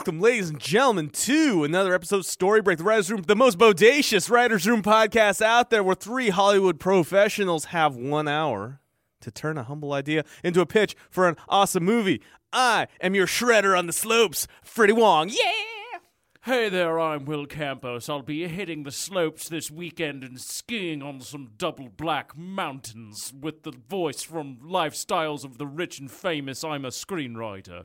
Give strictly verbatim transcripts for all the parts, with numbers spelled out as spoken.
Welcome, ladies and gentlemen, to another episode of Story Break, the Writers Room, the most bodacious Writers Room podcast out there, where three Hollywood professionals have one hour to turn a humble idea into a pitch for an awesome movie. I am your shredder on the slopes, Freddie Wong. Yeah! Hey there, I'm Will Campos. I'll be hitting the slopes this weekend and skiing on some double black mountains with the voice from Lifestyles of the Rich and Famous. I'm a screenwriter.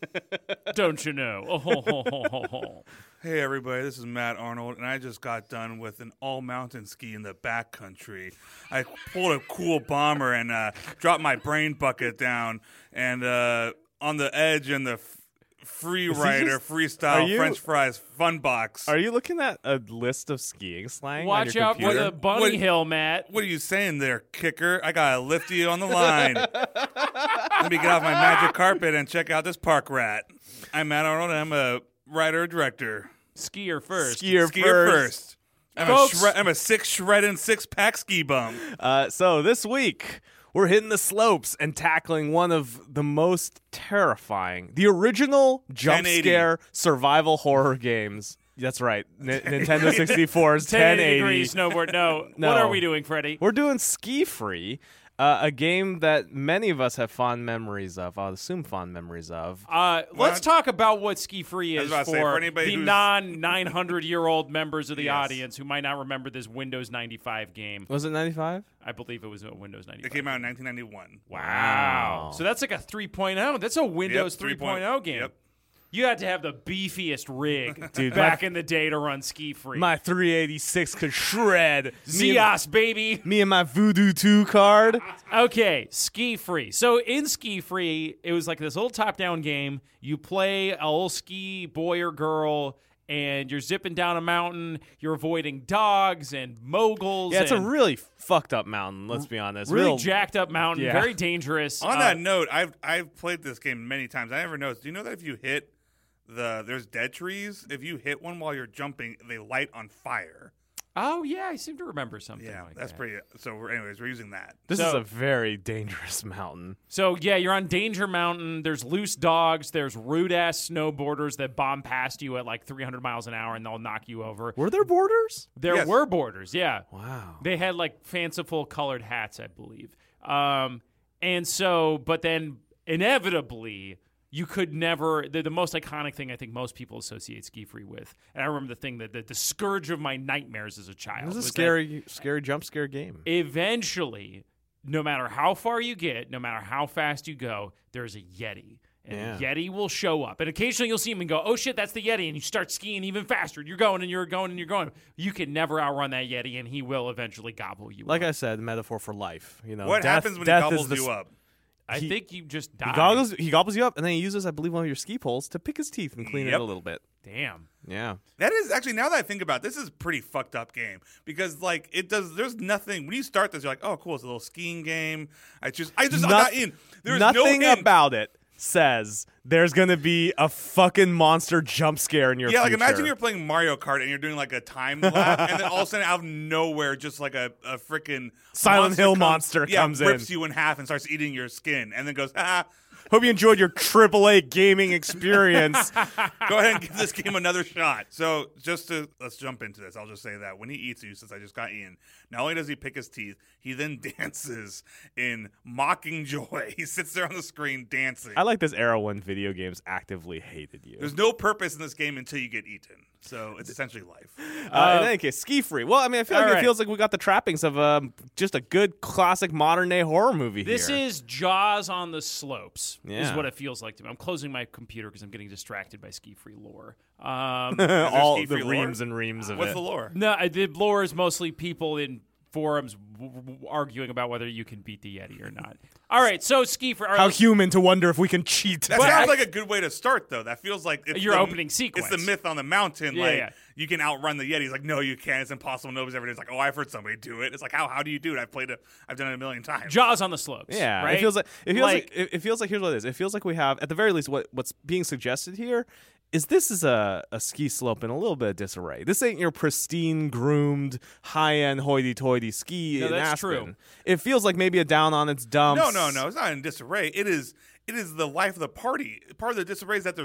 Don't you know? Oh, ho, ho, ho, ho, ho. Hey everybody, this is Matt Arnold, and I just got done with an all-mountain ski in the backcountry. I pulled a cool bomber and uh, dropped my brain bucket down, and uh, on the edge in the f- free rider, just- freestyle, you- French fries, fun box. Are you looking at a list of skiing slang? Watch on your out for computer? the bunny What- hill, Matt. What are you saying there, kicker? I gotta lift you on the line. Let me get off my magic carpet and check out this park rat. I'm Matt Arnold, and I'm a writer-director. Skier first. Skier, Skier first. first. I'm a, Folks. shred- I'm a six shredding six-pack ski bum. Uh, so this week, we're hitting the slopes and tackling one of the most terrifying, the original jump ten eighty scare survival horror games. That's right, N- Nintendo sixty-four's ten ten eighty eighty. degree snowboard. No. No. What are we doing, Freddie? We're doing Ski Free, uh, a game that many of us have fond memories of. I'll assume fond memories of. Uh, let's talk about what Ski Free I is was about to for, say, for anybody the who's- non nine hundred year old members of the Yes. audience who might not remember this Windows ninety-five game. Was it ninety-five? I believe it was a Windows ninety-five. It came out in nineteen ninety-one. Wow. So that's like a three point oh. That's a Windows Yep, three three point oh game. Yep. You had to have the beefiest rig Dude, back my- in the day to run Ski Free. My three eighty-six could shred. Me and, Zios, baby. me and my Voodoo two card. Okay, Ski Free. So in Ski Free, it was like this little top-down game. You play a little ski boy or girl, and you're zipping down a mountain. You're avoiding dogs and moguls. Yeah, it's a and really fucked up mountain, let's be honest. really Real- jacked up mountain, Yeah. very dangerous. On Uh, that note, I've I've played this game many times. I never noticed. Do you know that if you hit the there's dead trees, if you hit one while you're jumping, they light on fire. oh yeah, I seem to remember something. Yeah, like that's that. pretty. So, we're, anyways, we're using that. This So- is a very dangerous mountain. So, yeah, you're on Danger Mountain. There's loose dogs. There's rude-ass snowboarders that bomb past you at like three hundred miles an hour, and they'll knock you over. Were there borders? There Yes. were borders, yeah. Wow. They had like fanciful colored hats, I believe. Um, and so, but then inevitably, you could never. The, the most iconic thing I think most people associate Ski Free with, and I remember the thing that the, the scourge of my nightmares as a child. It was a was that scary, scary jump scare game. Eventually, no matter how far you get, no matter how fast you go, there's a Yeti. And Yeah. the Yeti will show up. And occasionally you'll see him and go, oh shit, that's the Yeti. And you start skiing even faster. You're going and you're going and you're going. You can never outrun that Yeti, and he will eventually gobble you Like up. I said, metaphor for life. You know, What death- happens when he death is gobbles the you s- up? I he- think you just die. He gobbles, he gobbles you up, and then he uses, I believe, one of your ski poles to pick his teeth and clean it Yep. a little bit. Damn. Yeah. That is actually, now that I think about it, this is a pretty fucked up game because like it does. There's nothing when you start this. You're like, oh, cool, it's a little skiing game. I just, I just I Not- got in. There's Nothing no hint. about it says there's gonna be a fucking monster jump scare in your Yeah, like future. imagine you're playing Mario Kart and you're doing like a time lap, and then all of a sudden out of nowhere, just like a, a freaking Silent monster Hill comes, monster yeah, comes rips in. you in half and starts eating your skin, and then goes, ah. Hope you enjoyed your triple A gaming experience. Go ahead and give this game another shot. So just to let's jump into this. I'll just say that when he eats you, since I just got in, not only does he pick his teeth, he then dances in mocking joy. He sits there on the screen dancing. I like this era when video games actively hated you. There's no purpose in this game until you get eaten. So it's essentially life. Uh, in any case, Ski Free. Well, I mean, I feel all like right. it feels like we got the trappings of um, just a good classic modern day horror movie This here. is Jaws on the slopes, is Yeah. what it feels like to me. I'm closing my computer because I'm getting distracted by Ski Free lore. Um, all Ski the Free lore? reams and reams of What's it. the lore? no, I- the lore is mostly people in forums w- w- arguing about whether you can beat the Yeti or not. All right, so Ski Free. all right, How let's- human to wonder if we can cheat. That But sounds I- like a good way to start, though. That feels like it's Your the, opening sequence. It's the myth on the mountain. Yeah, like yeah. you can outrun the Yeti. It's like, no, you can't. It's impossible. Nobody's ever done it. It's like, oh, I've heard somebody do it. It's like, how how do you do it? I've played it. I've done it a million times. Jaws on the slopes. Yeah, right? it feels like it feels like, Like- it, it feels like here's what it is. It feels like we have at the very least what what's being suggested here is this is a, a ski slope in a little bit of disarray. This ain't your pristine, groomed, high end, hoity toity ski No, in that's Aspen. true. It feels like maybe a down on its dumps. No, no, no. It's not in disarray. It is. It is the life of the party. Part of the disarray is that there's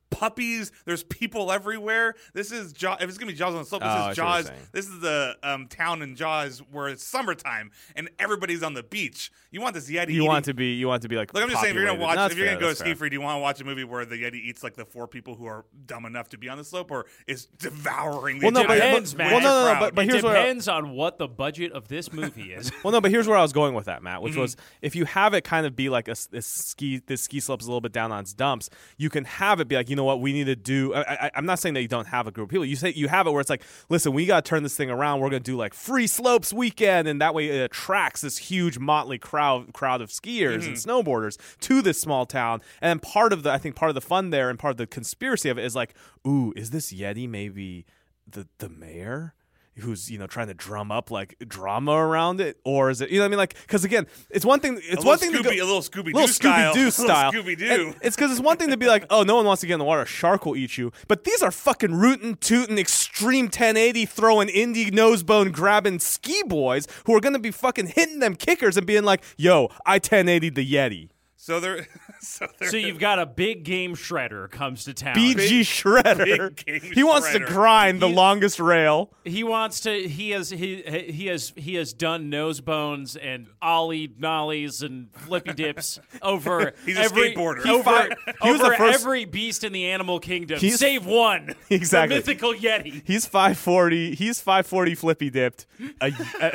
puppies. There's people everywhere. This is Jaws. If it's gonna be Jaws on the slope, this Oh, I is see what you're Jaws. saying. This is the um, town in Jaws where it's summertime and everybody's on the beach. You want this Yeti? You eating- want to be. You want to be like. Look, I'm just saying, if you're gonna populated. watch, No, that's if you're fair, gonna go that's to fair. Ski Free, do you want to watch a movie where the Yeti eats like the four people who are dumb enough to be on the slope, or is devouring the Well, no, but, entire Depends, but, man. well, no, no, no, crowd? but, but it here's where I- depends on what the budget of this movie is. Well, no, but here's where I was going with that, Matt, which Mm-hmm. was if you have it kind of be like a s- this ski this ski slope's a little bit down on its dumps, you can have it be like, you know what, we need to do. I, I, I'm not saying that you don't have a group of people. You say you have it where it's like, listen, we got to turn this thing around. We're going to do like free slopes weekend, and that way it attracts this huge motley crowd crowd of skiers and Mm-hmm. snowboarders to this small town. And then part of the, I think part of the fun there and part of the conspiracy of it is like, ooh, is this Yeti maybe the the mayor? Who's, you know, trying to drum up like drama around it, or is it, you know what I mean? Like, because again, it's one thing. It's a one little thing Scooby, to go, a little Scooby Doo little style, Scooby Doo style. Scooby Doo. And It's because it's one thing to be like, oh, no one wants to get in the water. A shark will eat you. But these are fucking rootin', tootin', extreme ten eighty throwing indie nose bone grabbing ski boys who are gonna be fucking hitting them kickers and being like, yo, I ten eighty'd the Yeti. So they're so they're So you've got a big game shredder comes to town. B G Shredder. big game He wants to shredder. grind the He- longest rail. He wants to. He has. He he has. He has done nose bones and ollie nollies and flippy dips over. He's a every, skateboarder. Over, fi- he was over the first- every beast in the animal kingdom, He's- save one. Exactly. The mythical Yeti. He's five forty. He's five forty flippy dipped. A, a-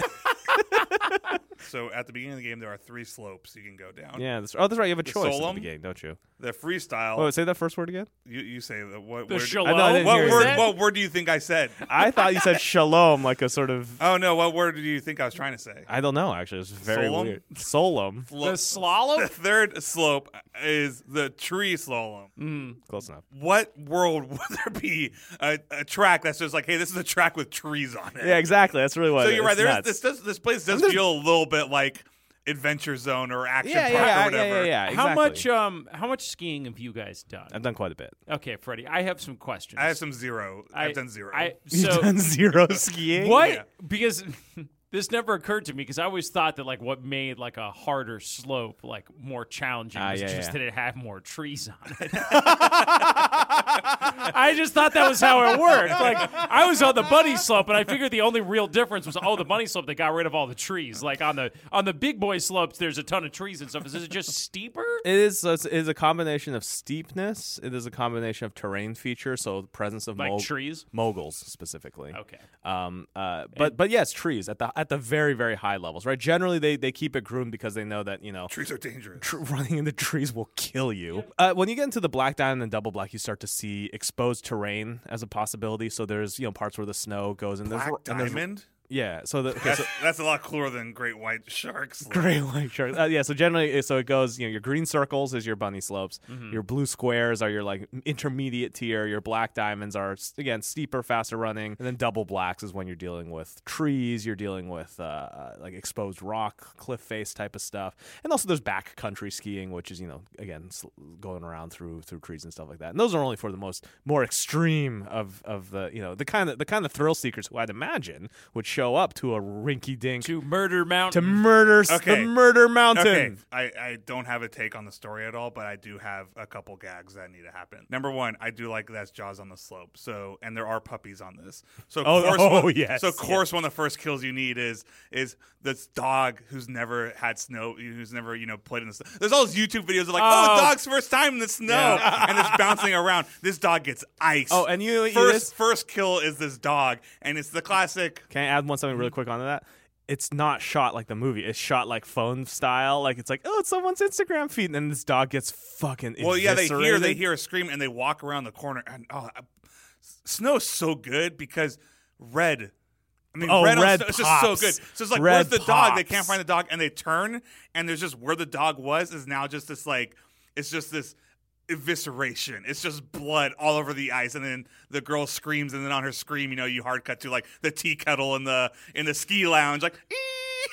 So at the beginning of the game, there are three slopes you can go down. yeah. That's, oh, that's right. You have a choice at the Solom? beginning, don't you? The freestyle. Oh, say that first word again. you, you say the what The word? shalom. I know, I didn't what hear word? that. What word do you think I said? I thought you said shalom, like a sort of. Oh no, what word do you think I was trying to say? I don't know. Actually, it's very Solom? weird. Solom. The The slalom. third slope is the tree slalom. Close enough. What world would there be a, a track that's just like, hey, this is a track with trees on it? Yeah, exactly. That's really what. So it you're is. right. There's, It's this nuts. does, this place does There's- feel a little bit like Adventure Zone or Action Yeah, Park yeah, or yeah, whatever. yeah, yeah, yeah. How exactly. much? Um. How much skiing have you guys done? I've done quite a bit. Okay, Freddie. I have some questions. I have some zero. I, I've done zero. I, You've so done zero skiing. what? Yeah. Because this never occurred to me because I always thought that like what made like a harder slope like more challenging Ah, was yeah, just yeah. that it had more trees on it. I just thought that was how it worked. Like I was on the bunny slope, and I figured the only real difference was oh, the bunny slope they got rid of all the trees. Like on the on the big boy slopes, there's a ton of trees and stuff. Is it just steeper? It is. So it's, it is a combination of steepness. It is a combination of terrain features. So the presence of Like mog- trees? moguls specifically. Okay. Um. Uh. But but yes, trees at the at the very very high levels. Right. Generally, they they keep it groomed because they know that you know. Trees are dangerous. tr- running into trees will kill you. Uh, when you get into the black diamond and double black, you start to see exposed terrain as a possibility. So there's you know parts where the snow goes and there's Black and there's- diamond? Yeah. So the okay, That's, so, that's a lot cooler than great white sharks. Great white sharks. Uh, yeah, so generally, so it goes. You know, your green circles is your bunny slopes. Mm-hmm. Your blue squares are your like intermediate tier. Your black diamonds are again steeper, faster running, and then double blacks is when you're dealing with trees. You're dealing with uh, uh, like exposed rock, cliff face type of stuff, and also there's backcountry skiing, which is you know again sl- going around through through trees and stuff like that. And those are only for the most more extreme of of the you know the kind of the kind of thrill seekers who I'd imagine would show up to a rinky dink To Murder Mountain. to murder s- Okay. the murder mountain. Okay, I, I don't have a take on the story at all, but I do have a couple gags that need to happen. Number one, I do like that's Jaws on the slope. So, and there are puppies on this. So, of Oh, course, oh, one, yes, So, of course, one of the first kills you need is is this dog who's never had snow, who's never you know played in the snow. There's all these YouTube videos of like, oh, Oh. dog's first time in the snow, and it's bouncing around. This dog gets ice. Oh, and you- you first this- first kill is this dog, and it's the classic. Can I add one something really quick onto that? It's not shot like the movie. It's shot like phone style. Like it's like, oh, it's someone's Instagram feed, and then this dog gets fucking. Well, yeah, they hear eviscerated. they hear a scream and they walk around the corner. And oh, I- Snow's so good because red. I mean, Oh, red, on red snow, it's just so pops. good. So it's like, Red where's the dog? They pops. can't find the dog, and they turn, and there's just where the dog was is now just this like, it's just this evisceration. It's just blood all over the ice, and then the girl screams, and then on her scream, you know, you hard cut to like the tea kettle in the in the ski lounge, like. "Ee!"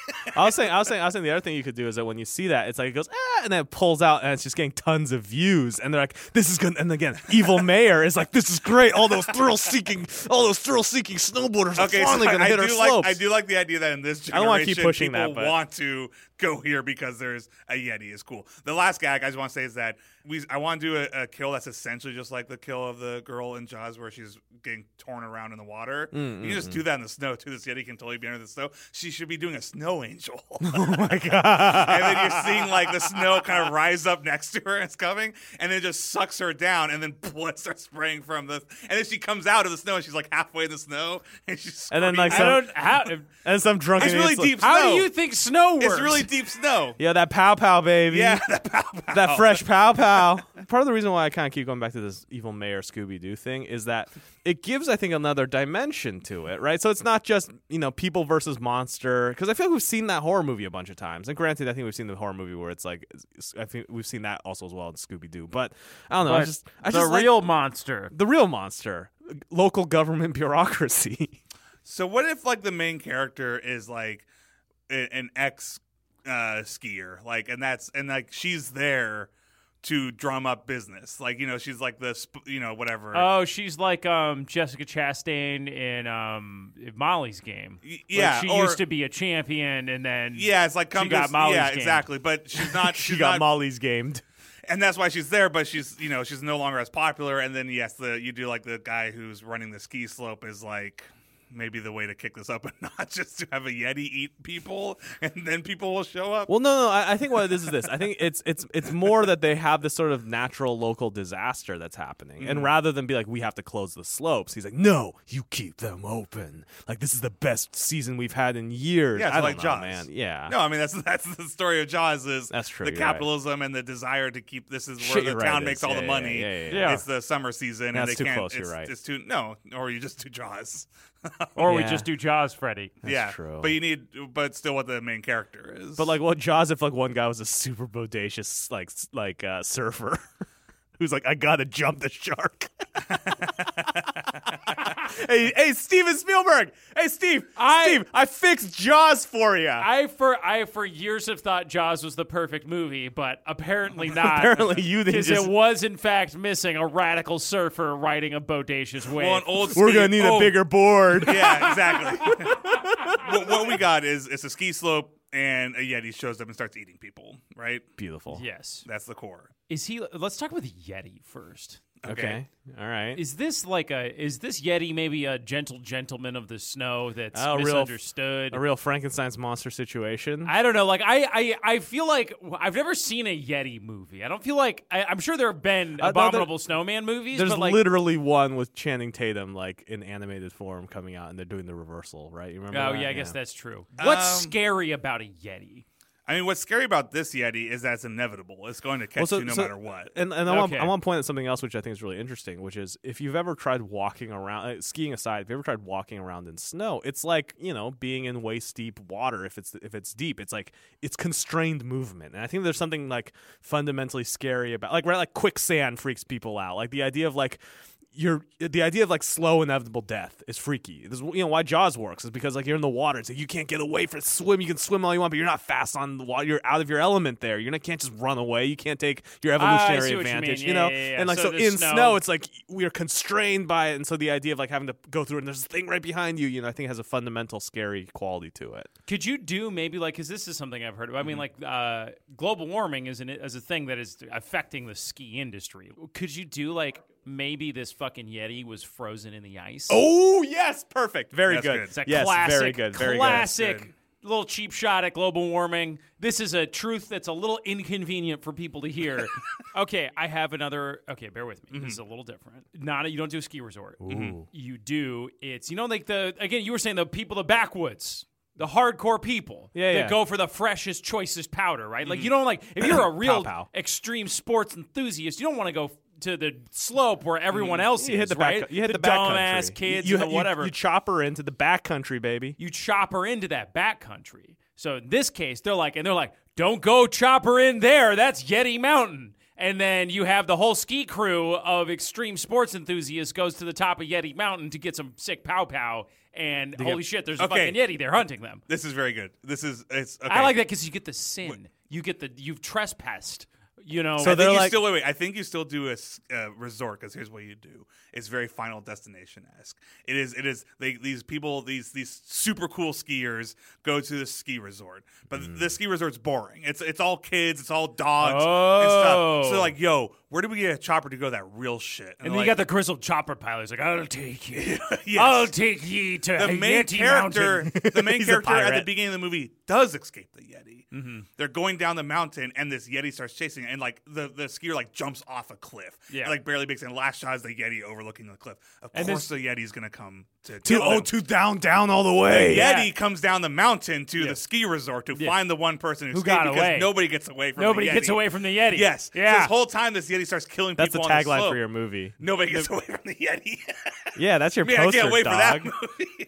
I was saying, I was saying, I was saying the other thing you could do is that when you see that, it's like it goes ah, and then it pulls out, and it's just getting tons of views, and they're like, "This is good." And again, Evil Mayor is like, "This is great." All those thrill-seeking, all those thrill-seeking snowboarders are Okay, finally so going I, to hit I our do slopes. like I do like the idea that in this I don't wanna generation, keep pushing people that, but- want to go here because there's a Yeti is cool. The last gag I just want to say is that we I want to do a, a kill that's essentially just like the kill of the girl in Jaws where she's getting torn around in the water. Mm, you can just do that in the snow too. This Yeti can totally be under the snow. She should be doing a snow angel. Oh my god! And then you're seeing like the snow kind of rise up next to her and it's coming, and then it just sucks her down, and then blood starts spraying from the. And then she comes out of the snow, and she's like halfway in the snow, and she's And then, like, I some- don't. How, And some drunken. It's really idiot's like, deep how snow. do you think snow works? It's really deep snow. Yeah, that pow pow baby. Yeah, that pow pow. That fresh pow pow. Part of the reason why I kind of keep going back to this Evil Mayor Scooby Doo thing is that it gives, I think, another dimension to it, right? So it's not just, you know, people versus monster, because I feel like we've seen that horror movie a bunch of times. And granted, I think we've seen the horror movie where it's like, I think we've seen that also as well in Scooby Doo. But I don't know. I But just, I the just like- real monster. the real monster, local government bureaucracy. So what if like the main character is like a- an ex uh, skier, like, and that's and like she's there to drum up business, like, you know, she's like the sp- you know whatever. Oh, she's like um, Jessica Chastain in um, in Molly's Game. Y- Like, yeah, she or- used to be a champion, and then yeah, it's like come she got this, Molly's yeah, game. exactly. But she's not. She she's got not, Molly's gamed. and that's why she's there. But she's you know she's no longer as popular. And then yes, the you do like the guy who's running the ski slope is like. Maybe the way to kick this up and not just to have a Yeti eat people and then people will show up. Well, no, no. I, I think what this is this. I think it's it's it's more that they have this sort of natural local disaster that's happening, Mm-hmm. and rather than be like, we have to close the slopes, he's like, no, you keep them open. Like, this is the best season we've had in years. Yeah, it's I don't like know, Jaws. man. Yeah. No, I mean that's that's the story of Jaws is That's true, the you're right. capitalism and the desire to keep this is where Shit, the you're right, town it makes is. all Yeah, the yeah, money. yeah, yeah, yeah. Yeah. It's the summer season That's and too they can't close, you're it's, right. it's too no, or you just do Jaws. or we Yeah. just do Jaws, Freddy. That's yeah, true. but you need but still what the main character is. But like, what Jaws if like one guy was a super bodacious like s- like uh, surfer who's like, I gotta jump the shark. hey, hey, Steven Spielberg. Hey, Steve. I- Steve, I fixed Jaws for you. I for I for years have thought Jaws was the perfect movie, but apparently not. Apparently you didn't because just- it was in fact missing a radical surfer riding a bodacious wave. well, an old We're ski- gonna need oh, a bigger board. Yeah, exactly. what, what we got is it's a ski slope and a Yeti shows up and starts eating people. Right? Beautiful. Yes. That's the core. Is he? Let's talk about the Yeti first. Okay. All right. Is this like a? Is this Yeti maybe a gentle gentleman of the snow that's Oh, real- misunderstood? A real Frankenstein's monster situation. I don't know. Like I, I, I feel like I've never seen a Yeti movie. I don't feel like I, I'm sure there have been Uh, no, Abominable Snowman movies. There's but like, literally one with Channing Tatum, like in animated form, coming out, and they're doing the reversal, right? You remember? Oh that? yeah, I guess that's true. What's Um, scary about a Yeti? I mean, what's scary about this Yeti is that it's inevitable. It's going to catch Well, so- you no so- matter what. And, and I, want, Okay. I want to point out something else which I think is really interesting, which is if you've ever tried walking around, uh, skiing aside, if you've ever tried walking around in snow, it's like, you know, being in waist deep water. If it's if it's deep, it's like it's constrained movement, and I think there's something like fundamentally scary about, like right, like quicksand freaks people out, like the idea of like. You're, the idea of like slow inevitable death is freaky. This is, you know, why Jaws works is because like you're in the water. It's like you can't get away from swim. You can swim all you want, but you're not fast on the water. You're out of your element there. You're not can't just run away. You can't take your evolutionary I see what you advantage. mean. You, Yeah, know, yeah, yeah. and like So so, the in snow- snow, it's like we are constrained by it, and so the idea of like having to go through it and there's this thing right behind you, you know, I think has a fundamental scary quality to it. Could you do maybe like because this is something I've heard of. I mean, like uh, global warming is an is a thing that is affecting the ski industry. Could you do like maybe this fucking Yeti was frozen in the ice? Oh yes, perfect, very That's good. good. It's a Yes, classic, very good, very classic good. little cheap shot at global warming. This is a truth that's a little inconvenient for people to hear. Okay, I have another. Okay, bear with me. Mm-hmm. This is a little different. Not a, you don't do a ski resort. Ooh. You do. It's you know like the again you were saying the people the backwoods. The hardcore people Yeah, that yeah. go for the freshest, choicest powder, right? Like you don't like if you're a real pow. extreme sports enthusiast, you don't want to go to the slope where everyone else You is, hit the right? back. You hit the, the back dumbass country. kids you, and the you- whatever. You, chop her into the back country, baby. you chop her into that back country. So in this case, they're like, and they're like, don't go chop her in there. That's Yeti Mountain. And then you have the whole ski crew of extreme sports enthusiasts goes to the top of Yeti Mountain to get some sick pow pow. And To holy get- shit, there's a Okay. fucking Yeti there hunting them. This is very good. This is it's. Okay. I like that because you get the sin. You get the you've trespassed. You know. So I they're think you like- still wait, wait. I think you still do a s- uh, resort because here's what you do. It's very Final Destination esque. It is. It is. They, these people, these these super cool skiers go to the ski resort, but Mm. the ski resort's boring. It's it's all kids. It's all dogs and Oh. stuff. So they're like, yo, where do we get a chopper to go that real shit? and then you got the Crystal Chopper pilot. He's like, I'll take you. Yes. I'll take ye to the main Yeti character, Mountain. the main He's a character at the pirate. beginning of the movie does escape the Yeti. Mm-hmm. They're going down the mountain, and this Yeti starts chasing, and like the, the skier like jumps off a cliff, Yeah. and, like barely makes it. And last shot is the Yeti overlooking the cliff. Of And course, this- the Yeti's gonna come to To, kill oh, them. to down, down all the way. Yeah. Yeti comes down the mountain to Yeah. the ski resort to Yeah. find the one person who, Who escaped got because away. nobody gets away from Nobody the Yeti. gets away from the Yeti. Yes. So Yeah. this whole time, this Yeti starts killing That's the people. on the tagline slope. for your movie. Nobody gets away from the Yeti. Yeah, that's your Man, I poster, can't wait dog. for that movie.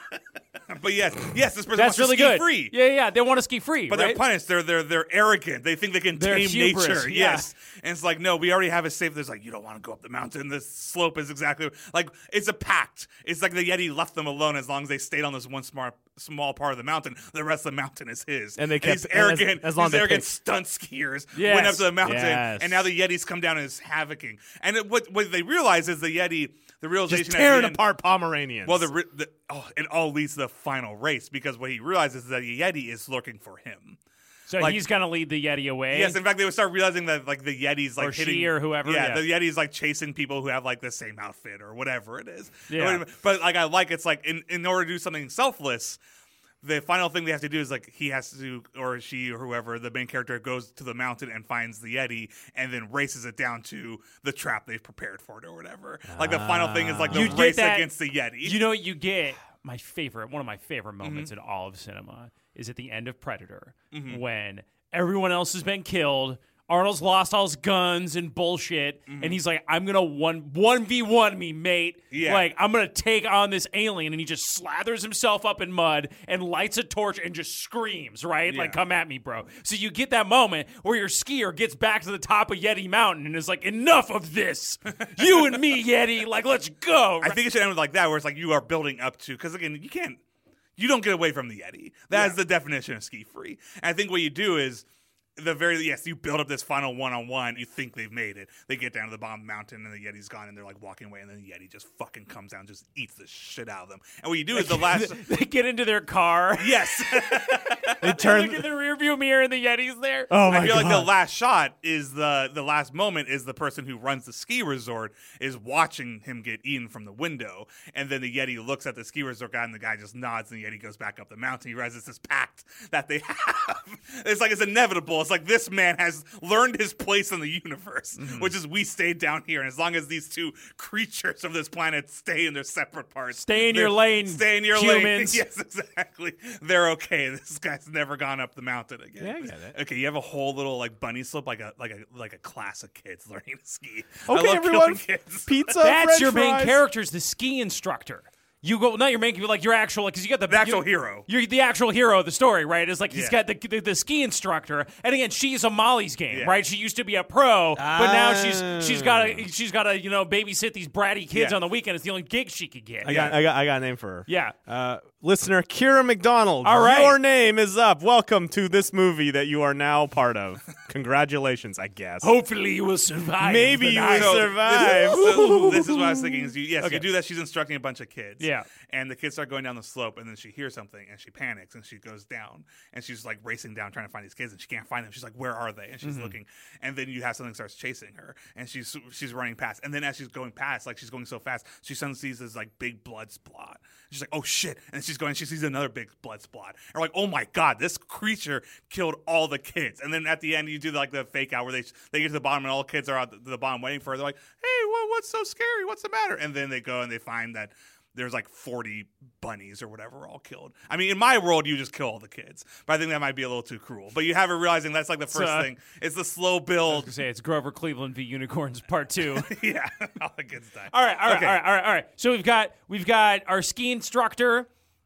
But yes, yes, this person That's wants really to ski good. free. Yeah, yeah. They want to ski free, But right? they're punished. They're they're they're arrogant. They think they can They're tame hubris, nature. yeah. Yes, and it's like no, we already have a safe. There's like you don't want to go up the mountain. This slope is exactly like it's a pact. It's like the Yeti left them alone as long as they stayed on this one small small part of the mountain. The rest of the mountain is his. And they kept- these and as- arrogant, as long these as they arrogant picked- stunt skiers Yes. went up to the mountain, Yes. and now the Yetis come down and is havocing. And it, what what they realize is the Yeti. The realization Just at the tearing end- apart Pomeranians. well, the, re- the oh, it all leads to the final race because what he realizes is that the Yeti is looking for him. so like- he's gonna lead the Yeti away. Yes, in fact, they would start realizing that like the Yeti's like Or hitting she or whoever, Yeah, yeah. the Yeti's like chasing people who have like the same outfit or whatever it is. Yeah. But like I like it's like in in order to do something selfless. The final thing they have to do is like he has to, or she, or whoever, the main character goes to the mountain and finds the Yeti, and then races it down to the trap they've prepared for it, or whatever. Like the final thing is like the You get race that- against the Yeti. You know what you get? My favorite, one of my favorite Mm-hmm. moments in all of cinema is at the end of Predator Mm-hmm. when everyone else has been killed. Arnold's lost all his guns and bullshit, and he's like, "I'm gonna one one v one me, mate. Mm-hmm. Yeah. Like I'm gonna take on this alien." And he just slathers himself up in mud and lights a torch and just screams, right? Like, Yeah. "Come at me, bro!" So you get that moment where your skier gets back to the top of Yeti Mountain and is like, "Enough of this, you and me, Yeti. Like, let's go." I think it should end with like that, where it's like you are building up to, because again, you can't, you don't get away from the Yeti. That is the definition of ski free. And I think what you do is, the very yes, you build up this final one on one. You think they've made it. They get down to the bottom of the mountain, and the Yeti's gone, and they're like walking away, and then the Yeti just fucking comes down, and just eats the shit out of them. And what you do is the last, they get into their car. yes, they Look turn. in the rearview mirror and the Yeti's there. Oh my I feel god! like the last shot is the the last moment is the person who runs the ski resort is watching him get eaten from the window, and then the Yeti looks at the ski resort guy, and the guy just nods, and the Yeti goes back up the mountain. He realizes this pact that they have. It's like it's inevitable. It's like this man has learned his place in the universe, Mm-hmm. which is we stayed down here, and as long as these two creatures of this planet stay in their separate parts, Stay in your they're- lane, stay in your lane. humans. Yes, exactly. They're okay. This guy's never gone up the mountain again. Yeah, I get it. Okay, you have a whole little like bunny slope, like a like a like a class of kids learning to ski. I Okay, love everyone. killing kids. Pizza. That's French your main fries. character, is the ski instructor. You go, not your main, like your actual, because you got the, The actual you- hero. You're the actual hero of the story, right? It's like he's Yeah. got the, the the ski instructor, and again, she's a Molly's game, Yeah. right? She used to be a pro, but now she's she's got Ah. to she's got to you know babysit these bratty kids Yeah. on the weekend. It's the only gig she could get. I got, I got, I got a name for her. Yeah. Uh, listener Kira McDonald. All right. Your name is up. Welcome to this movie that you are now part of. Congratulations, I guess. Hopefully, you will survive. Maybe the you night. will So survive. This, so this is what I was thinking. Is you, yes, Okay. you do that. She's instructing a bunch of kids. Yeah. And the kids start going down the slope, and then she hears something, and she panics, and she goes down, and she's like racing down trying to find these kids, and she can't find them. She's like, "Where are they?" And she's Mm-hmm. looking, and then you have something starts chasing her, and she's she's running past, and then as she's going past, like she's going so fast, she suddenly sees this like big blood spot. She's like, "Oh shit!" And she's going, she sees another big blood spot, and we're like, "Oh my god, this creature killed all the kids!" And then at the end, you do like the fake out where they they get to the bottom, and all the kids are at the, the bottom waiting for her. They're like, "Hey, what, what's so scary? What's the matter?" And then they go and they find that there's like forty bunnies or whatever all killed. I mean, in my world, you just kill all the kids. But I think that might be a little too cruel. But you have her realizing that's like the first uh, thing. It's the slow I was build. gonna say it's Grover Cleveland v. Unicorns Part Two. Yeah, all the kids die. All right, all right, Okay. all right, all right, all right. So we've got we've got our ski instructor.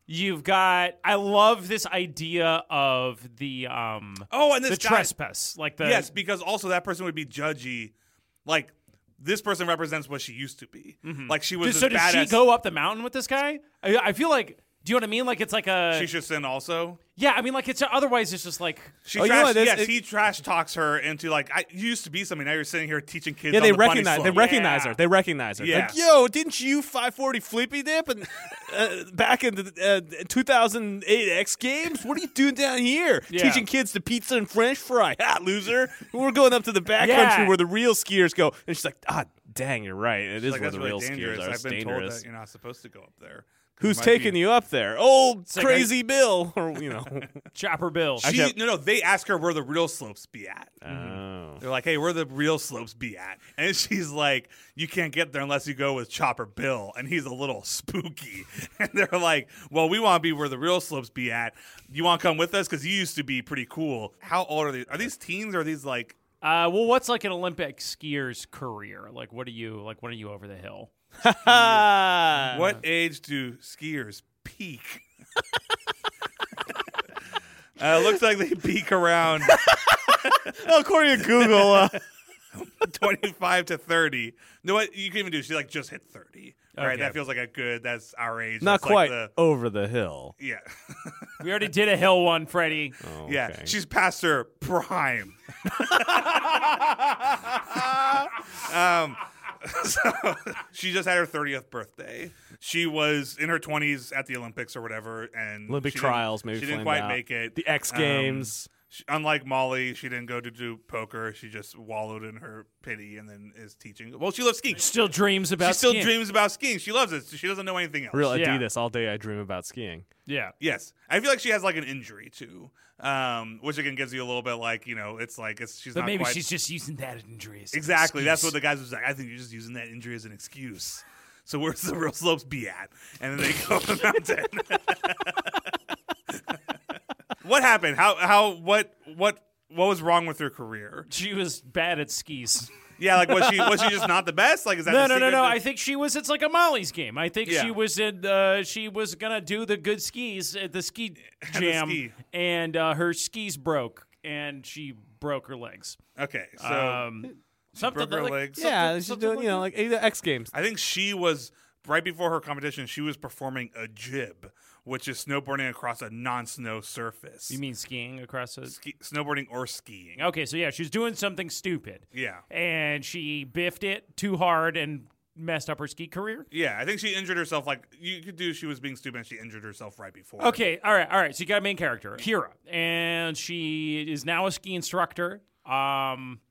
You've got. I love this idea of the um. Oh, and this the guy, trespass, like the yes, because also that person would be judgy, like. This person represents what she used to be. Mm-hmm. Like she was. So as does bad she as, go up the mountain with this guy? I, I feel like. Do you know what I mean? Like it's like a. She should sin also. Yeah, I mean, like it's otherwise it's just like. She Oh, you trash, know what, this- yes, it- he trash talks her into like I you used to be something. Now you're sitting here teaching kids. Yeah, on they the bunny recognize. They slope. recognize Yeah. her. They recognize her. Yeah. Like, yo, didn't you five forty flippy dip and uh, back in the uh, two thousand eight X Games? What are you doing down here? Yeah. Teaching kids to pizza and French fry. Ha, loser. We're going up to the backcountry Yeah. where the real skiers go. And she's like, ah, dang, you're right. It is Like, where that's the really real dangerous. skiers are. I've It's been dangerous. told that you're not supposed to go up there. Who's Might taking be- you up there? Old like crazy Bill, or you know. Chopper Bill. She, Actually, no, no. They ask her where the real slopes be at. Oh. They're like, "Hey, where the real slopes be at?" And she's like, "You can't get there unless you go with Chopper Bill, and he's a little spooky." And they're like, "Well, we want to be where the real slopes be at. You want to come with us because you used to be pretty cool." How old are these? Are these teens or are these like? Uh, well, what's like an Olympic skier's career? Like, what are you like? When are you over the hill? What age do skiers peak? uh, looks like they peak around Oh, according to Google, uh, twenty-five to thirty. No, what you can even do? She like just hit thirty. Right, Okay. that feels like a good. That's our age. not That's like quite the- over the hill. yeah, We already did a hill one, Freddie. Oh, yeah. okay. She's past her prime. um, so she just had her thirtieth birthday. She was in her twenties at the Olympics or whatever, and Olympic she didn't- trials, maybe she didn't flamed quite out. make it. The X Um, Games. She, unlike Molly, she didn't go to do poker. She just wallowed in her pity and then is teaching. Well, she loves skiing. Still dreams about She still skiing. dreams about skiing. She loves it. She doesn't know anything else. Real Yeah. Adidas. All day I dream about skiing. Yeah. Yes, I feel like she has like an injury too, um, which again gives you a little bit like you know it's like it's she's But not maybe quite she's just using that injury. as an exactly. That's what excuse. the guys was like. I think you're just using that injury as an excuse. So where's the real slopes be at? And then they go up the mountain. What happened? How how what what what was wrong with her career? She was bad at skis. Yeah, like was she was she just not the best? Like is that No, the no, no, secret no. to- I think she was. It's like a Molly's game. I think Yeah. she was in. Uh, she was gonna do the good skis at the ski the jam, ski. and uh, her skis broke, and she broke her legs. okay. So um, something broke her like, legs. Yeah, she's something doing, you know, like the X Games. I think she was right before her competition. She was performing a jib, which is snowboarding across a non-snow surface. You mean skiing across a? Ski- snowboarding or skiing? Okay, so yeah, she's doing something stupid, Yeah. and she biffed it too hard and messed up her ski career. Yeah, I think she injured herself. Like you could do, she was being stupid, and she injured herself right before. Okay, all right, all right. So you got a main character, Kira, and she is now a ski instructor. Um,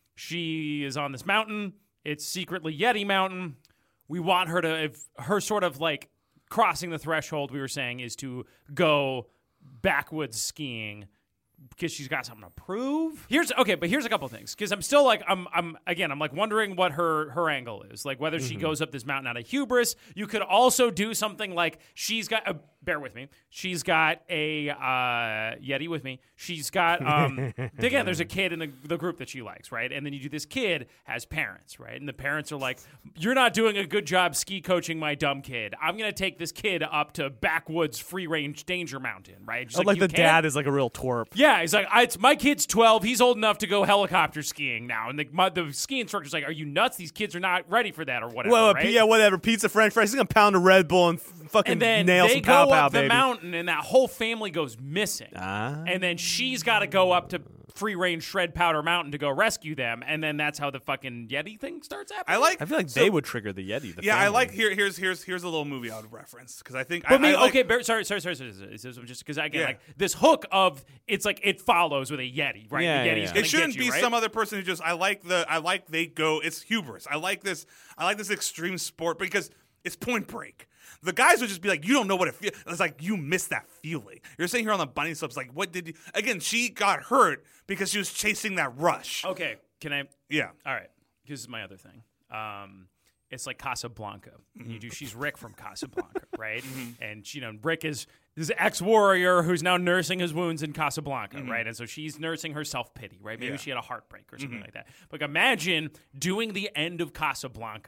she is on this mountain. It's secretly Yeti Mountain. We want her to, if her sort of like crossing the threshold, we were saying, is to go backwoods skiing because she's got something to prove. Here's okay, but here's a couple things because I'm still like I'm I'm again I'm like wondering what her her angle is, like whether she goes up this mountain out of hubris. You could also do something like she's got. Uh, bear with me. She's got a uh, Yeti with me. She's got um again. There's a kid in the, the group that she likes, right? And then you do this kid has parents, right? And the parents are like, "You're not doing a good job ski coaching my dumb kid. I'm gonna take this kid up to backwoods free range danger mountain, right?" She's Oh, like "You the can't?" dad is like a real twerp. Yeah, he's like, I, it's, my kid's twelve. He's old enough to go helicopter skiing now. And the, my, the ski instructor's like, are you nuts? These kids are not ready for that or whatever, Well, right? yeah, whatever. Pizza, French fries. He's gonna pound a Red Bull and f- fucking And then nail they some go pow up pow, the baby. mountain, and that whole family goes missing. Ah. And then she's got to go up to free range shred powder mountain to go rescue them. And then that's how the fucking Yeti thing starts happening. I like. I feel like so- they would trigger the Yeti. The Yeah, I family. like. Here, here's here's here's a little movie I would reference because I think. But I, me, I like, okay, bear, sorry, sorry, sorry, sorry, sorry, sorry, sorry, just because again, Yeah. like this hook of it's like it follows with a Yeti, right? Yeah, the yeah, Yeti's yeah. gonna It shouldn't get you, be right? some other person who just. I like the. I like they go. It's hubris. I like this. I like this extreme sport because it's Point Break. The guys would just be like, you don't know what it feels. It's like you missed that feeling. You're sitting here on the bunny slopes. Like, what did you? Again, she got hurt because she was chasing that rush. Okay, can I? Yeah. All right, this is my other thing. Um, it's like Casablanca. Mm-hmm. You do. She's Rick from Casablanca, right? And you know, Rick is this ex-warrior who's now nursing his wounds in Casablanca, Mm-hmm. right? And so she's nursing her self-pity, right? Maybe Yeah. she had a heartbreak or something Mm-hmm. like that. But imagine doing the end of Casablanca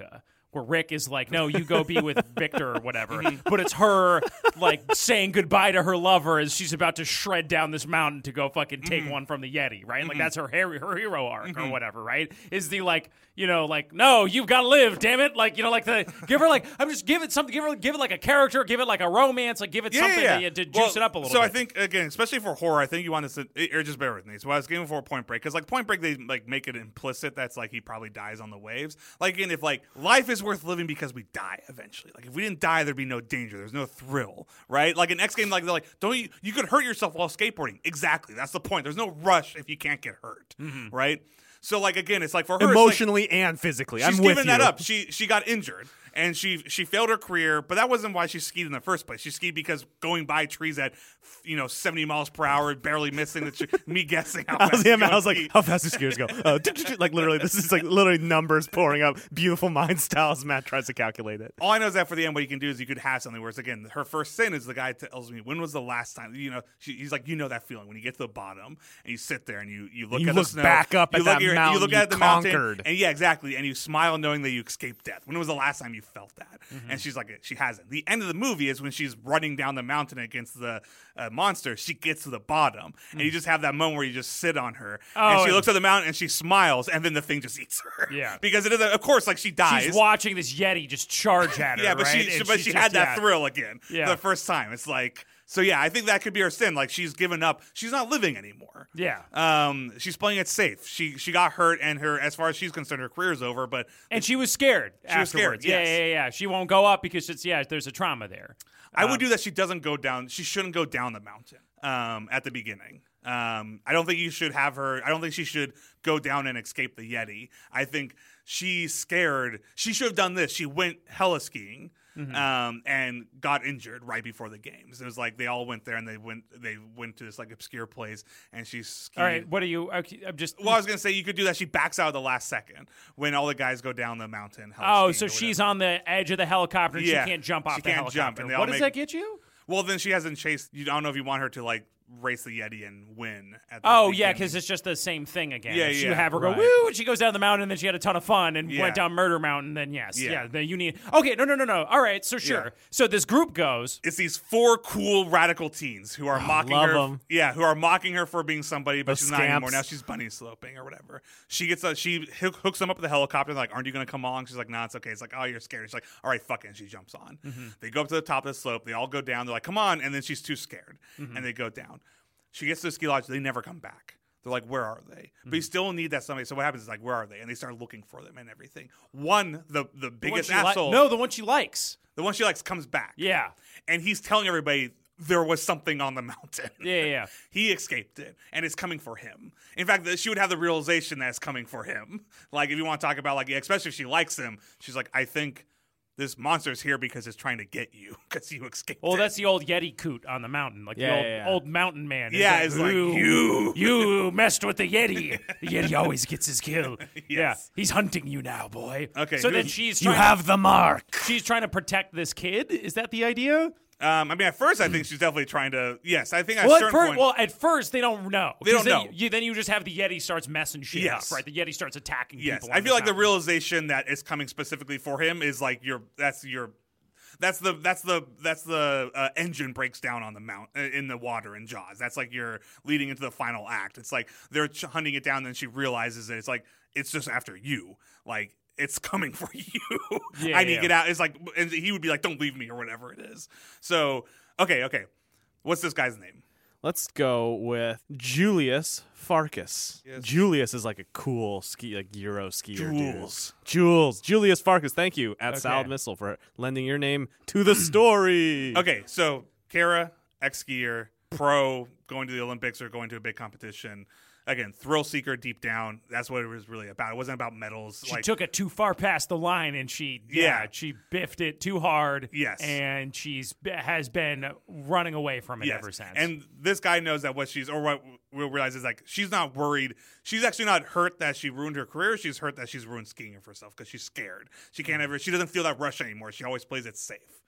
where Rick is like, no, you go be with Victor or whatever. But it's her like saying goodbye to her lover as she's about to shred down this mountain to go fucking take Mm-hmm. one from the Yeti, right? Mm-hmm. Like that's her her, her hero arc Mm-hmm. or whatever, right? Is the like, you know, like, no, you've got to live, damn it. Like, you know, like the give her like I'm just give it something, give her give it like a character, give it like a romance, like give it Yeah, something yeah, that yeah. you, to juice Well, it up a little so bit. I think again, especially for horror, I think you want to sit, or just bear with me. So I was giving for Point Break because like Point Break, they like make it implicit that's like he probably dies on the waves. Like again, if like life is worth living because we die eventually. Like if we didn't die, there'd be no danger. There's no thrill, right? Like an X game, like they're like, don't you? You could hurt yourself while skateboarding. Exactly, that's the point. There's no rush if you can't get hurt, Mm-hmm. right? So like again, it's like for her, it's like, Emotionally and physically. she's I'm with giving you. that up. She she got injured and she she failed her career, but that wasn't why she skied in the first place. She skied because going by trees at you know seventy miles per hour, barely missing the tree. Me guessing how I was, fast. yeah, you man, I was wanna like, ski. how fast do skiers go? Uh, like literally, this is like literally numbers pouring up. Beautiful mind style as Matt tries to calculate it. All I know is that for the end, what you can do is you could have something where it's again her first sin is the guy tells me when was the last time you know she, he's like you know that feeling when you get to the bottom and you sit there and you you look You at look the snow, back up you at look that your- mountain you look you at the conquered. mountain and yeah exactly and you smile knowing that you escaped death. When was the last time you felt that? Mm-hmm. And she's like she hasn't. The end of the movie is when she's running down the mountain against the uh, monster. She gets to the bottom and you just have that moment where you just sit on her Mm. Oh, and she and- looks at the mountain and she smiles and then the thing just eats her. Yeah. because it is of course like she dies. She's watching this Yeti just charge at her. Yeah, but right? she, And but she's she just- had that yeah. thrill again Yeah. the first time. It's like, so yeah, I think that could be her sin. Like she's given up. She's not living anymore. Yeah. Um, she's playing it safe. She she got hurt, and her as far as she's concerned, her career's over. But And she was scared She was scared, afterwards. Yeah, yes. yeah, yeah, yeah. She won't go up because it's yeah, there's a trauma there. I Um, would do that. She doesn't go down. She shouldn't go down the mountain. Um, at the beginning. Um, I don't think you should have her. I don't think she should go down and escape the Yeti. I think she's scared. She should have done this. She went hella skiing. Mm-hmm. Um, and got injured right before the games. It was like they all went there and they went they went to this like obscure place and she skied. All right, what are you? Okay, I'm just. Well, I was gonna say you could do that. She backs out at the last second when all the guys go down the mountain. Oh, hella so skiing or she's whatever. on the edge of the helicopter and Yeah. she can't jump off She the can't helicopter. jump, and they all What does make- that get you? Well, then she hasn't chased. You don't know if you want her to like race the Yeti and win. At the Oh yeah, beginning. because it's just the same thing again. Yeah, If you yeah, have her go right. woo, and she goes down the mountain, and then she had a ton of fun and Yeah. went down Murder Mountain. Then yes, Yeah. yeah, then you need. Okay, no, no, no, no. All right, so sure. Yeah. So this group goes. It's these four cool radical teens who are mocking love her. 'em. Yeah, who are mocking her for being somebody, but Those she's not anymore. scamps. Now she's bunny sloping or whatever. She gets a, she hook, hooks them up with the helicopter. They're like, "Aren't you going to come along?" She's like, "Nah, it's okay." It's like, "Oh, you're scared." She's like, "All right, fuck it." And she jumps on. Mm-hmm. They go up to the top of the slope. They all go down. They're like, "Come on!" And then she's too scared, Mm-hmm. and they go down. She gets to the ski lodge. They never come back. They're like, "Where are they?" But you still need that somebody. So what happens is like, "Where are they?" And they start looking for them and everything. One, the the The one biggest she li- asshole, no, the one she likes. the one she likes, comes back. Yeah, And he's telling everybody there was something on the mountain. yeah, yeah. yeah. He escaped it, and it's coming for him. In fact, th- she would have the realization that it's coming for him. Like, if you want to talk about, like, especially if she likes him, she's like, I think this monster's here because it's trying to get you because you escaped Well, it. that's the old Yeti coot on the mountain, like Yeah, the old, yeah, yeah. old mountain man. Yeah, it's like, you. you messed with the Yeti. The Yeti always gets his kill. Yeah, Yes. he's hunting you now, boy. Okay, So who- then she's You trying have the mark. to, she's trying to protect this kid. Is that the idea? Um, I mean, at first, I think she's definitely trying to. Yes, I think at Well, a at certain first, point. well, at first they don't know. They don't 'Cause then know. You, then you just have the Yeti starts messing shit Yes. up, right? The Yeti starts attacking yes, people. I on feel this like the mountain. realization that it's coming specifically for him is like your. That's your. That's the that's the that's the uh, engine breaks down on the mount uh, in the water in Jaws. That's like you're leading into the final act. It's like they're ch- hunting it down, and then she realizes that it's like it's just after you. Like it's coming for you. Yeah, I need yeah. to get out. It's like and he would be like, "Don't leave me" or whatever it is. So okay, okay. What's this guy's name? Let's go with Julius Farkas. Yes. Julius is like a cool ski, like Euro skier. Jules. Dude. Jules. Julius Farkas. Thank you at Okay. Solid Missile for lending your name to the story. Okay, so Kara, ex skier, pro, going to the Olympics or going to a big competition. Again, thrill seeker deep down. That's what it was really about. It wasn't about medals. She like, took it too far past the line, and she yeah, Yeah. she biffed it too hard. Yes. and she's has been running away from it yes. ever since. And this guy knows that what she's, or what we'll realize is like, she's not worried. She's actually not hurt that she ruined her career. She's hurt that she's ruined skiing for herself because she's scared. She can't ever, she doesn't feel that rush anymore. She always plays it safe.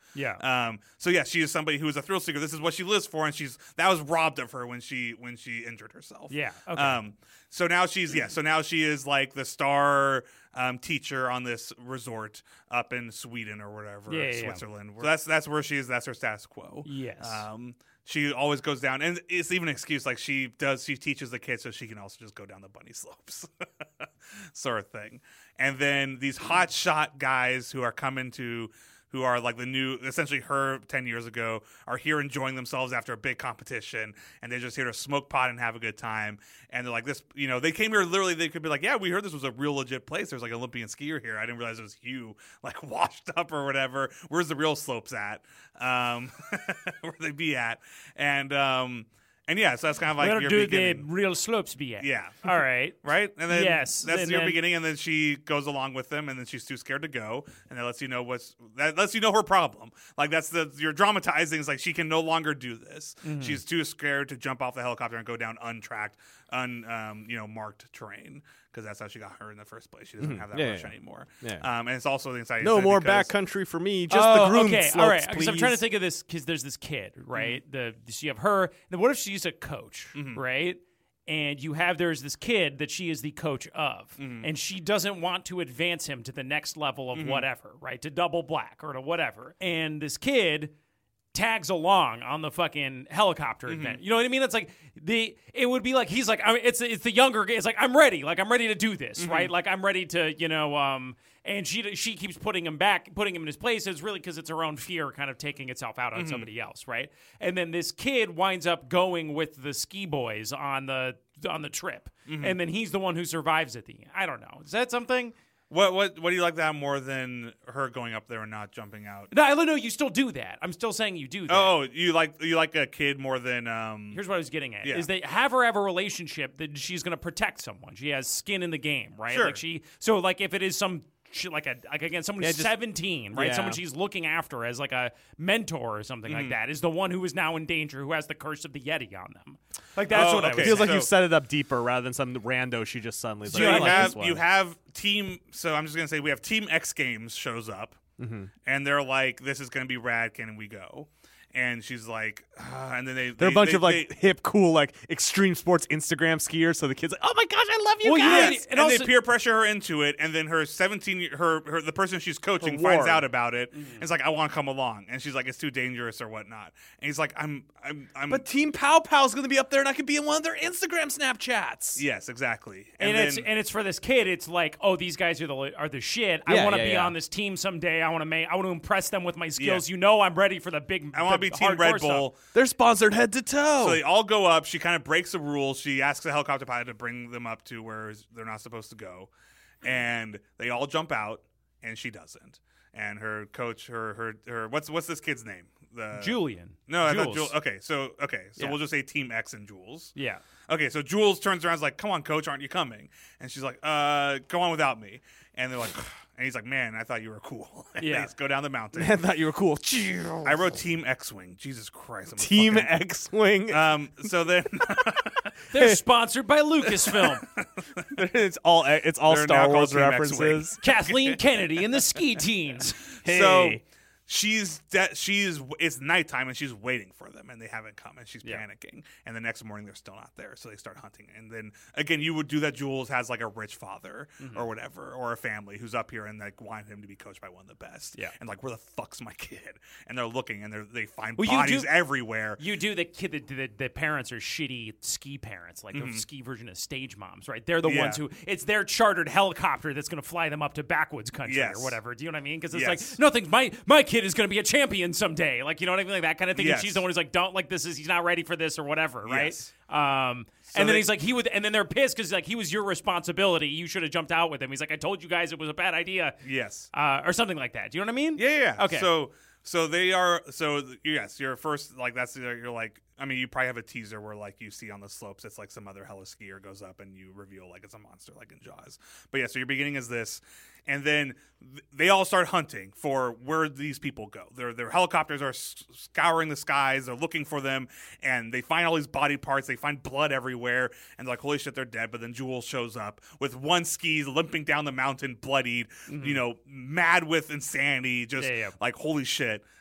Yeah. Um. So yeah, she is somebody who is a thrill seeker. This is what she lives for, and she's that was robbed of her when she when she injured herself. Yeah. Okay. Um. So now she's yeah. So now she is like the star um, teacher on this resort up in Sweden or whatever, Yeah, yeah, yeah. Switzerland. So that's that's where she is. That's her status quo. Yes. Um. She always goes down, and it's even an excuse. Like she does, she teaches the kids so she can also just go down the bunny slopes, sort of thing. And then these hot shot guys who are coming to, who are like the new, essentially her ten years ago, are here enjoying themselves after a big competition, and they're just here to smoke pot and have a good time. And they're like, this, you know, they came here literally. They could be like, yeah, we heard this was a real legit place. There's like an Olympian skier here. I didn't realize it was you, like washed up or whatever. Where's the real slopes at? Um, where they be at? And um, and yeah, so that's kind of like Where your do beginning. the real slopes be at? Yeah. All right. Right? And then Yes, that's and your then- beginning, and then she goes along with them, and then she's too scared to go, and that lets you know what's that lets you know her problem. Like that's the you're dramatizing is like she can no longer do this. Mm-hmm. She's too scared to jump off the helicopter and go down untracked, un um, you know, marked terrain. Because that's how she got hurt in the first place. She doesn't have that Mm-hmm. Yeah, rush yeah. anymore. Yeah. Um, and it's also the anxiety. No side more because- backcountry for me. Just oh, the groomed okay, slopes, all right. please. I'm trying to think of this because there's this kid, right? The so you have her. Then what if she's a coach, right? And you have there's this kid that she is the coach of, and she doesn't want to advance him to the next level of whatever, right? To double black or to whatever. And this kid tags along on the fucking helicopter event. You know what I mean? It's like the it would be like he's like I mean, it's it's the younger guy. It's like I'm ready. Like I'm ready to do this, right? Like I'm ready to you know. Um, and she she keeps putting him back, putting him in his place. It's really because it's her own fear kind of taking itself out on somebody else, right? And then this kid winds up going with the ski boys on the on the trip, and then he's the one who survives at the end. I don't know. Is that something? What what what do you like that more than her going up there and not jumping out? No, I don't know. You still do that. I'm still saying you do that. Oh, you like you like a kid more than um. Here's what I was getting at: Yeah. is they have her have a relationship that she's going to protect someone. She has skin in the game, right? Sure. Like she, so like if it is some. She, like a like again someone who's just- seventeen, right? Yeah. Someone she's looking after as like a mentor or something like that is the one who is now in danger, who has the curse of the Yeti on them. Like that's Oh, what I okay. was. Feels saying. like you So- set it up deeper rather than some rando she just suddenly. is So like, you I like have this one. you have team. So I'm just gonna say we have Team X Games shows up, and they're like, "This is gonna be rad. Can we go?" And she's like, uh, and then they They're they- a bunch they- of like they- hip, cool, like extreme sports Instagram skiers. So the kids like, oh my gosh, I love you Well, you know, guys. and- and, also- they peer pressure her into it, and then her seventeen, year- her, her the person she's coaching Her finds ward. out about it, and it's like, I want to come along, and she's like, it's too dangerous or whatnot, and he's like, I'm, I'm, I'm, But Team Pow Pow's going to be up there, and I could be in one of their Instagram Snapchats. yes, exactly, and, then, it's and it's for this kid. It's like, oh, these guys are the are the shit. I Yeah, want to yeah, be yeah. on this team someday. I want to make. I want to impress them with my skills. Yeah. You know, I'm ready for the big. I want to the be Team hardcore Red stuff. Bull. They're sponsored head to toe. So they all go up. She kind of breaks the rules. She asks the helicopter pilot to bring them up to where they're not supposed to go, and they all jump out, and she doesn't. And her coach, her her her, what's what's this kid's name? The Julian. No, I thought Jules. Jules. Okay, so okay, so Yeah. we'll just say Team X and Jules. Yeah. Okay, so Jules turns around and is like, "Come on, coach, aren't you coming?" And she's like, "Uh, go on without me." And they're like, and he's like, "Man, I thought you were cool." And Yeah. they just go down the mountain. I thought you were cool. I wrote Team X-wing. Jesus Christ, I'm a Team fucking- X-Wing. Um. So then, They're sponsored by Lucasfilm. it's all it's all They're now Star called Wars Team X-Wing. references. Kathleen Kennedy and the Ski Teens. so Hey. she's de- she's it's nighttime and she's waiting for them and they haven't come and she's Yeah. panicking and the next morning they're still not there, so they start hunting. And then again, you would do that. Jules has like a rich father Mm-hmm. or whatever, or a family who's up here and like want him to be coached by one of the best. Yeah. And like, where the fuck's my kid? And they're looking and they they find Well, you bodies do- everywhere. You do the kid. The, the, the parents are shitty ski parents, like the ski version of stage moms, right? They're the Mm-hmm. Yeah. ones who it's their chartered helicopter that's going to fly them up to backwoods country Yes. or whatever. Do you know what I mean? Because it's Yes. like nothing. My my kid is going to be a champion someday. Like you know what I mean? Like that kind of thing. Yes. And she's the one who's like, don't like this is he's not ready for this or whatever, right? Yes. Um, So and then they- he's like, he would, and then they're pissed because like he was your responsibility. You should have jumped out with him. He's like, I told you guys it was a bad idea, Yes. uh, or something like that. Do you know what I mean? Yeah, yeah. Okay. So, so they are. So th- yes, your first like that's you're like. I mean, you probably have a teaser where like you see on the slopes, it's like some other hella skier goes up and you reveal like it's a monster, like in Jaws. But yeah, so your beginning is this, and then th- they all start hunting for where these people go. Their their helicopters are s- scouring the skies. They're looking for them, and they find all these body parts. They find blood everywhere, and they're like, holy shit, they're dead. But then Jules shows up with one ski, limping down the mountain, bloodied, you know, mad with insanity, just Yeah, yeah. like holy shit.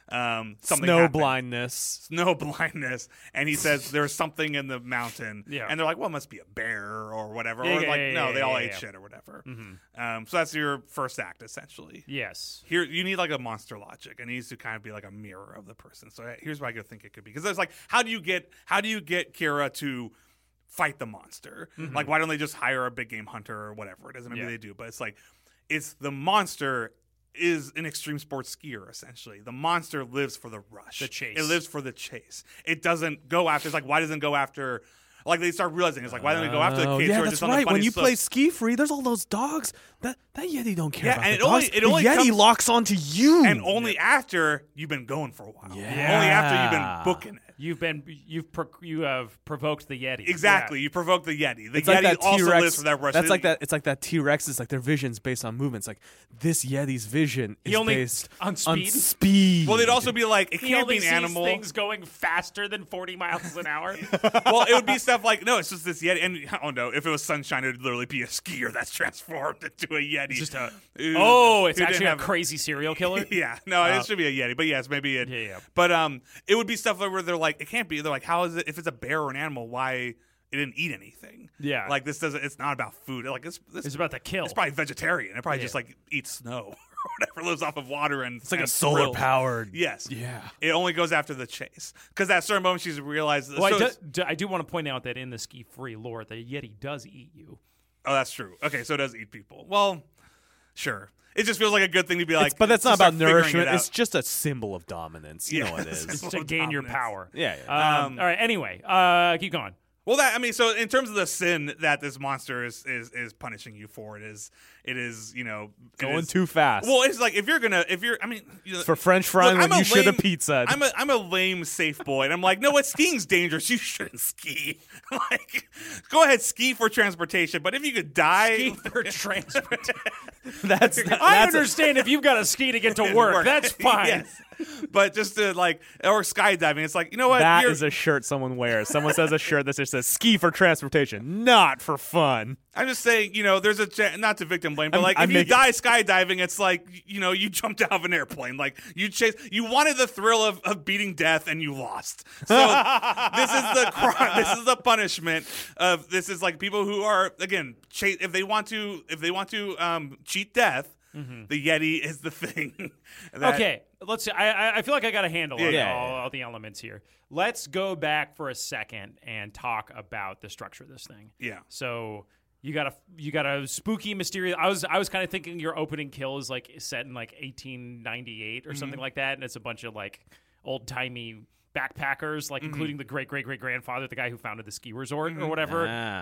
um, something Snow happened. blindness. Snow blindness, and he says there's something in the mountain, Yeah. and they're like, well, it must be a bear or whatever, Yeah, or yeah, like, yeah, no, yeah, they all yeah, ate yeah. shit or whatever. Mm-hmm. Um, so that's your first act, essentially. Yes. Here, you need like a monster logic. It needs to kind of be like a mirror of the person. So here's what I think it could be, because it's like, how do you get, how do you get Kira to fight the monster? Mm-hmm. Like, why don't they just hire a big game hunter or whatever it is? Maybe Yeah. they do, but it's like, it's the monster is an extreme sports skier, essentially. The monster lives for the rush. The chase. It lives for the chase. It doesn't go after, it's like, why doesn't it go after, like they start realizing, it's like, why don't they go after the Oh, kids yeah, who are that's just on the right. funny When you slopes? play ski free, there's all those dogs. That that Yeti don't care Yeah, about and the it only- dogs. it only the Yeti comes- locks onto you. And only after you've been going for a while. Yeah. Only after you've been booking it. You've been you've pro- you have provoked the Yeti. Exactly. You provoke the Yeti. The It's Yeti like that also T-Rex. lives for that rush. That's like that. It's like that T-Rex is like their vision's based on movements. Like this Yeti's vision is He only- based on speed? speed. Well, they'd also be like, it He can't only be an animal. sees things going faster than forty miles an hour. Well, it would be stuff like, no, it's just this Yeti. And I don't know, if it was Sunshine, it would literally be a skier that's transformed into a Yeti. Just a Who- oh, it's who didn't actually a have- crazy serial killer. Yeah, no, Uh, it should be a Yeti, but yes, maybe it. Yeah, yeah. But um, it would be stuff where they're like, it can't be. They're like, how is it? If it's a bear or an animal, why it didn't eat anything? Yeah. like this doesn't. It's not about food. Like this. this It's about the kill. It's probably vegetarian. It probably Yeah. just like eats snow or whatever, lives off of water and it's like a and solar thrills. powered. Yes. Yeah. It only goes after the chase because that certain moment she's realized. Well, so I, do, it's- do- I do want to point out that in the ski-free lore, the Yeti does eat you. oh, that's true. Okay, so it does eat people. Well, sure. It just feels like a good thing to be like. It's- but that's to not start about figuring nourishment. it It's out. just a symbol of dominance. You know what it Yes. is. It's to gain your Dominance. power. Yeah, yeah. Um, Um, all right. Anyway, uh, keep going. Well, that I mean, so in terms of the sin that this monster is is, is punishing you for, it is it is you know it Going is- too fast. Well, it's like if you're gonna if you're I mean you know, for French fries look, when I'm a you should have lame- pizza. I'm a I'm a lame safe boy, and I'm like, no, what skiing's dangerous. You shouldn't ski. Like, go ahead, ski for transportation, but if you could die, Ski for transport. that's I that's a- understand if you've got to ski to get to work. That's fine. Yes. But just to like or skydiving, it's like you know what that You're- is a shirt someone wears. Someone says a shirt that just says "ski for transportation," not for fun. I'm just saying, you know, there's a cha- not to victim blame, but I'm- like I'm if you making- die skydiving, it's like you know you jumped out of an airplane, like you chase, you wanted the thrill of, of beating death and you lost. So this is the crime. This is the punishment of this is like people who are again chase if they want to if they want to um, cheat death. The Yeti is the thing. that- Okay, let's see. I, I- I feel like I got a handle on Yeah, all, yeah. all the elements here. Let's go back for a second and talk about the structure of this thing. Yeah. So you got a you got a spooky, mysterious. I was I was kind of thinking your opening kill is like set in like eighteen ninety-eight or Mm-hmm. something like that, and it's a bunch of like old timey backpackers, like Mm-hmm. including the great great great grandfather, the guy who founded the ski resort or whatever.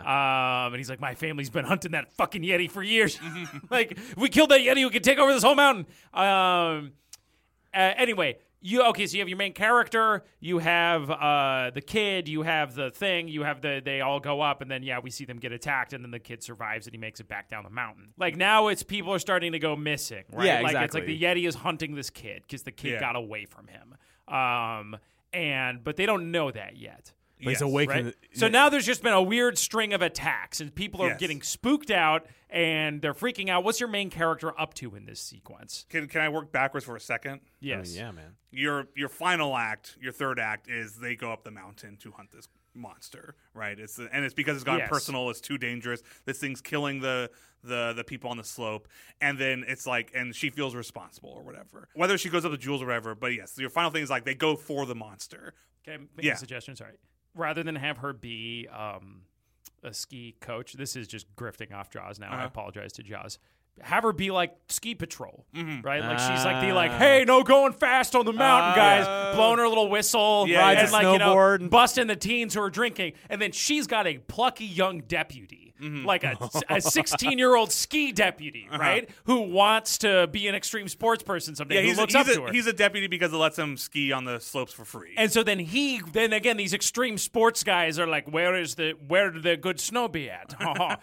Ah. Um, and he's like, my family's been hunting that fucking Yeti for years. Mm-hmm. like, if we killed that Yeti, we could take over this whole mountain. Um, uh, anyway, you okay? So you have your main character, you have uh, the kid, you have the thing, you have the. They all go up, and then yeah, we see them get attacked, and then the kid survives, and he makes it back down the mountain. Like now, it's people are starting to go missing, right? Yeah, like it's like exactly. the Yeti is hunting this kid because the kid Yeah. got away from him. Um, and but they don't know that yet. But he's Yes, awake. Right? in the- So now there's just been a weird string of attacks, and people are Yes. getting spooked out, and they're freaking out. What's your main character up to in this sequence? Can can I work backwards for a second? I mean, Yes. yeah, man. Your your final act, your third act, is they go up the mountain to hunt this monster, right? It's and it's because it's gone Yes. personal. It's too dangerous. This thing's killing the the the people on the slope, and then it's like, and she feels responsible or whatever. Whether she goes up to Jules or whatever, but yes, your final thing is like they go for the monster. Okay, make Yeah. a suggestion. Sorry. Rather than have her be um, a ski coach, this is just grifting off Jaws now. I Uh-huh. apologize to Jaws. Have her be like ski patrol, Mm-hmm. right? Like she's like the like, Ah. hey, no going fast on the mountain, Ah. guys. Blowing her little whistle, Yeah, right? yeah. And like you know, Snowboard and- busting the teens who are drinking, and then she's got a plucky young deputy. Mm-hmm. Like a a sixteen-year-old ski deputy, right? Who wants to be an extreme sports person someday. Uh-huh. Yeah, who he's, looks a, up he's, to a, her. he's a deputy because it lets him ski on the slopes for free. And so then he, then again, these extreme sports guys are like, where is the, where do the good snow be at? uh,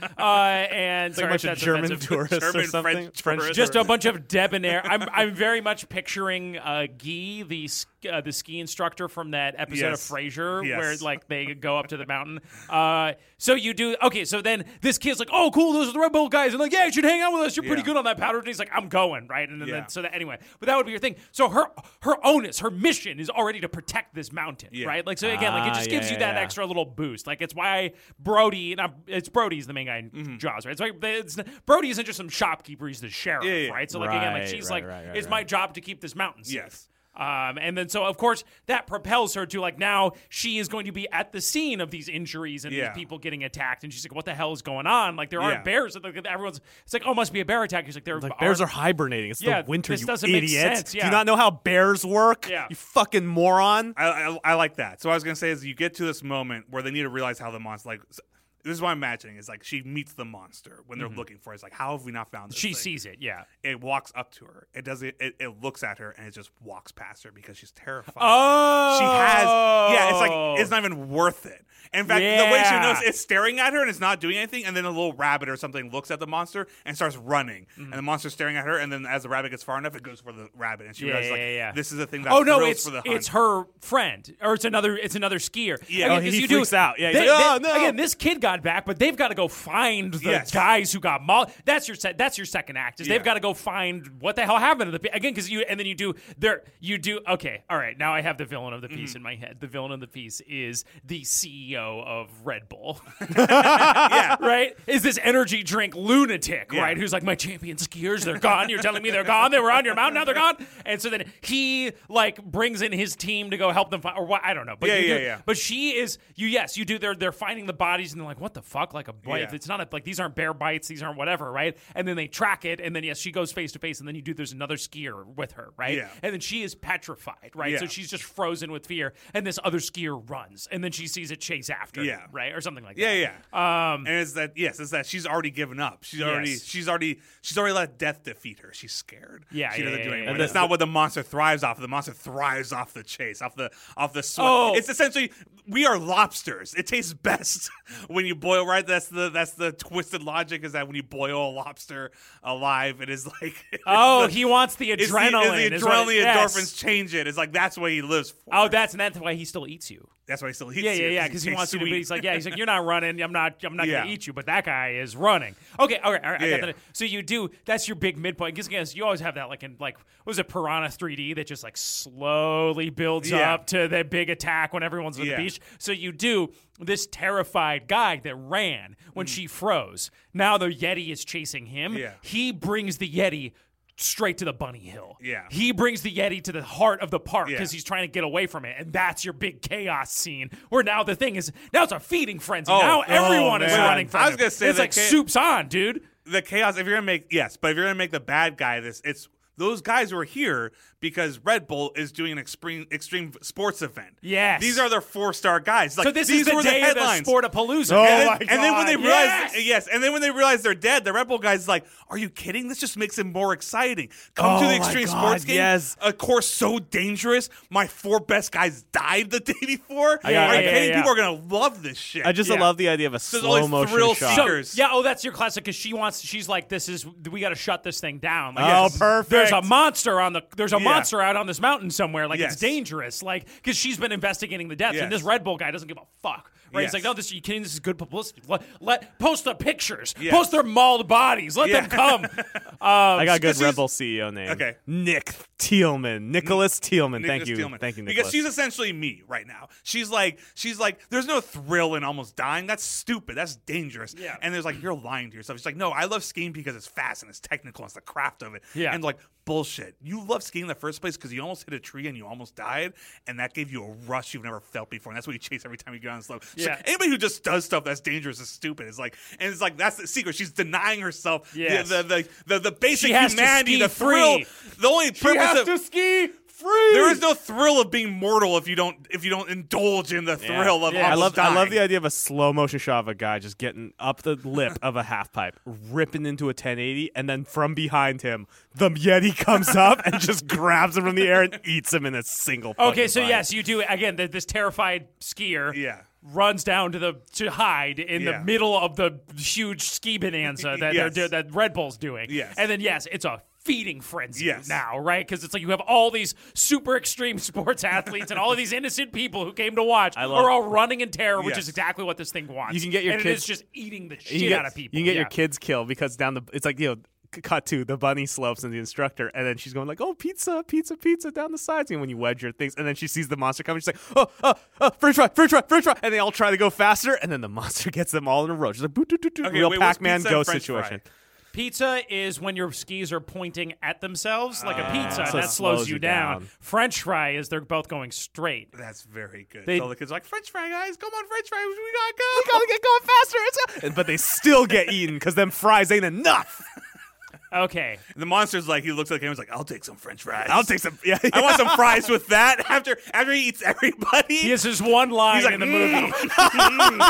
and It's like sorry a bunch if of that's German offensive. tourists or German, something. French tourists. Just a bunch of debonair. I'm, I'm very much picturing uh, Guy, the sk- uh, the ski instructor from that episode Yes. of Frasier, Yes. where like they go up to the mountain. Uh, so you do okay. So then then this kid's like, oh, cool, those are the Red Bull guys. And like, yeah, you should hang out with us. You're pretty Yeah. good on that powder. And he's like, I'm going, right? And, and Yeah. then so that anyway, but that would be your thing. So her her onus, her mission is already to protect this mountain, Yeah. right? Like so again, like it Ah, just yeah, gives you yeah, that yeah. extra little boost. Like it's why Brody, not, it's Brody's the main guy in Mm-hmm. Jaws, right? It's like it's, Brody isn't just some shopkeeper; he's the sheriff, Yeah, yeah. right? So like again, like Right, she's right, like, right, right, it's right. my job to keep this mountain safe. Yes. Um, and then so of course that propels her to like now she is going to be at the scene of these injuries and Yeah. these people getting attacked, and she's like, "What the hell is going on? Like there aren't Yeah. bears." And like, everyone's it's like, "Oh, must be a bear attack." He's like, "There Like bears are hibernating. It's Yeah, the winter, this you doesn't make idiot. sense, Do yeah. you not know how bears work? Yeah. You fucking moron. I, I I like that. So what I was gonna say is you get to this moment where they need to realize how the monster like. This is what I'm imagining. Is like she meets the monster when they're looking for it. It's like, how have we not found this? She thing? sees it, yeah. It walks up to her. It does it, it. It looks at her and it just walks past her because she's terrified. Oh, She has, yeah. It's like it's not even worth it. In fact, the way she Yeah. knows, it's staring at her and it's not doing anything. And then a little rabbit or something looks at the monster and starts running. Mm-hmm. And the monster's staring at her. And then as the rabbit gets far enough, it goes for the rabbit. And she Yeah, realizes, yeah, like, yeah, yeah. this is the thing that Oh no, thrills it's for the hunt. it's her friend, or it's another it's another skier. Yeah. Again, Oh, 'cause he you freaks do, out. Yeah, he's they- like, "Oh, they- no." Again, this kid got back, but they've got to go find the Yes. guys who got mauled. That's your se- that's your second act. Is Yeah. they've got to go find what the hell happened to the pe- again because you and then you do there you do okay. All right, now I have the villain of the piece Mm-hmm. in my head. The villain of the piece is the C E O of Red Bull. yeah. Right? Is this energy drink lunatic, Yeah. right? Who's like, my champion skiers, they're gone. You're telling me they're gone? They were on your mountain, now they're gone? And so then he, like, brings in his team to go help them find, or what, I don't know. But Yeah, you yeah, do- yeah. But she is, you, yes, you do, they're, they're finding the bodies, and they're like, what the fuck? Like, a bite. Yeah. It's not, a, like, these aren't bear bites, these aren't whatever, right? And then they track it, and then, yes, she goes face to face, and then you do, there's another skier with her, right? Yeah. And then she is petrified, right? Yeah. So she's just frozen with fear, and this other skier runs, and then she sees it chase after, Yeah. them, right? Or something like Yeah, that. yeah. Um, and it's that yes, it's that she's already given up. She's already Yes. she's already she's already let death defeat her. She's scared. Yeah, she yeah, doesn't yeah, do yeah, anything. yeah. And that's not what the monster thrives off of. The monster thrives off the chase, off the off the sweat. Oh. It's essentially we are lobsters. It tastes best when you boil. Right? That's the that's the twisted logic. Is that when you boil a lobster alive, it is like Oh, it's the- he wants the it's adrenaline. The, it's is the what- adrenaline, yes. endorphins change it. It's like that's what he lives for. Oh, that's and that's why he still eats you. that's why he still eats Yeah, you, yeah, yeah. Because he tastes wants you to be. sweet. He's like, yeah. He's like, you're not running. I'm not. I'm not Yeah. gonna eat you. But that guy is running. Okay, all right, all right. I Yeah, got yeah. that. So you do. That's your big midpoint. Because again, you always have that like in like what was it Piranha three D that just like slowly builds Yeah. up to the big attack when everyone's on Yeah. the beach. So you do this terrified guy that ran when she froze. Now the Yeti is chasing him. Mm. Yeah. He brings the Yeti straight to the bunny hill. Yeah. He brings the Yeti to the heart of the park Yeah. because he's trying to get away from it. And that's your big chaos scene where now the thing is, now it's a feeding frenzy. Oh, now everyone oh, is man. running from I was him. gonna say it's the like cha- soup's on, dude. the chaos. If you're gonna make yes, but if you're gonna make the bad guy this, it's those guys who are here because Red Bull is doing an extreme extreme sports event. Yes. these are their four star guys. Like, So this these is the were day the of the headlines. Sportapalooza. Oh, and then, my and then when they God. realize, Yes! yes, and then when they realize they're dead, the Red Bull guy's like, "Are you kidding? This just makes it more exciting. Come Oh to the my extreme God, sports game. yes. A course so dangerous. My four best guys died the day before. Yeah, are you yeah, kidding? yeah. People are gonna love this shit. I just Yeah. love the idea of a There's always slow motion thrill shot. So, seekers. yeah, oh, that's your classic because she wants. She's like, this is we got to shut this thing down. Like, Oh, yes, perfect. There's a monster on the. There's a Yeah. monster out on this mountain somewhere. Like Yes. it's dangerous. Like because she's been investigating the deaths, Yes. and this Red Bull guy doesn't give a fuck. Right? He's Yes. like, no, this are you kidding? This is good publicity. Let, let post the pictures. Yes. Post their mauled bodies. Let Yeah. them come. I got a good Because she's- Rebel C E O name. Okay. Nick Thielman. Nicholas Thielman. Thank Nicholas you. Thielman. Thank you, Because Nicholas. she's essentially me right now. She's like, she's like, there's no thrill in almost dying. That's stupid. That's dangerous. Yeah. And there's like, you're lying to yourself. She's like, no, I love skiing because it's fast and it's technical and it's the craft of it. Yeah. And like, bullshit. You love skiing in the first place because you almost hit a tree and you almost died, and that gave you a rush you've never felt before. And that's what you chase every time you get on the slope. She's Yeah. like, anybody who just does stuff that's dangerous is stupid. It's like, and it's like that's the secret. She's denying herself Yes. the, the, the the the basic She has to humanity, ski the thrill. free. The only purpose of ski free. there is no thrill of being mortal if you don't if you don't indulge in the thrill of Yeah. I almost love I love dying. the idea of a slow motion shot of a guy just getting up the lip of a half pipe, ripping into a ten eighty, and then from behind him, the Yeti comes up and just grabs him from the air and eats him in a single. Okay, fucking so bite. yes, you do again. The, this terrified skier. Yeah. Runs down to the to hide in Yeah. the middle of the huge ski bonanza that Yes. they're do, that Red Bull's doing. Yes. And then yes, it's a feeding frenzy Yes. now, right? Because it's like you have all these super extreme sports athletes and all of these innocent people who came to watch I love are all running in terror, which Yes. is exactly what this thing wants. You can get your and kids- it is just eating the You shit can get, out of people. You can get yeah. your kids killed because down the it's like you know c- cut to the bunny slopes and the instructor, and then she's going like, "Oh, pizza, pizza, pizza down the sides." And when you wedge your things, and then she sees the monster coming, she's like, "Oh, oh, oh, French fry, French fry, French fry," and they all try to go faster, and then the monster gets them all in a row. She's like, "Boo, doo, doo, doo." Okay, Real wait, what's Pac-Man pizza and ghost French situation. fry? Pizza is when your skis are pointing at themselves like a pizza, and So it that slows, slows you you down. down. French fry is they're both going straight. That's very good. They- so the kids are like, French fry, guys. Come on, French fry. We gotta go. We gotta get going faster. It's a-" But they still get eaten because them fries ain't enough. Okay. And the monster's like, he looks at the camera, he's like, I'll take some French fries. I'll take some. Yeah, I want some fries with that. After after he eats everybody. He has his one line He's like, in the "Mm." movie.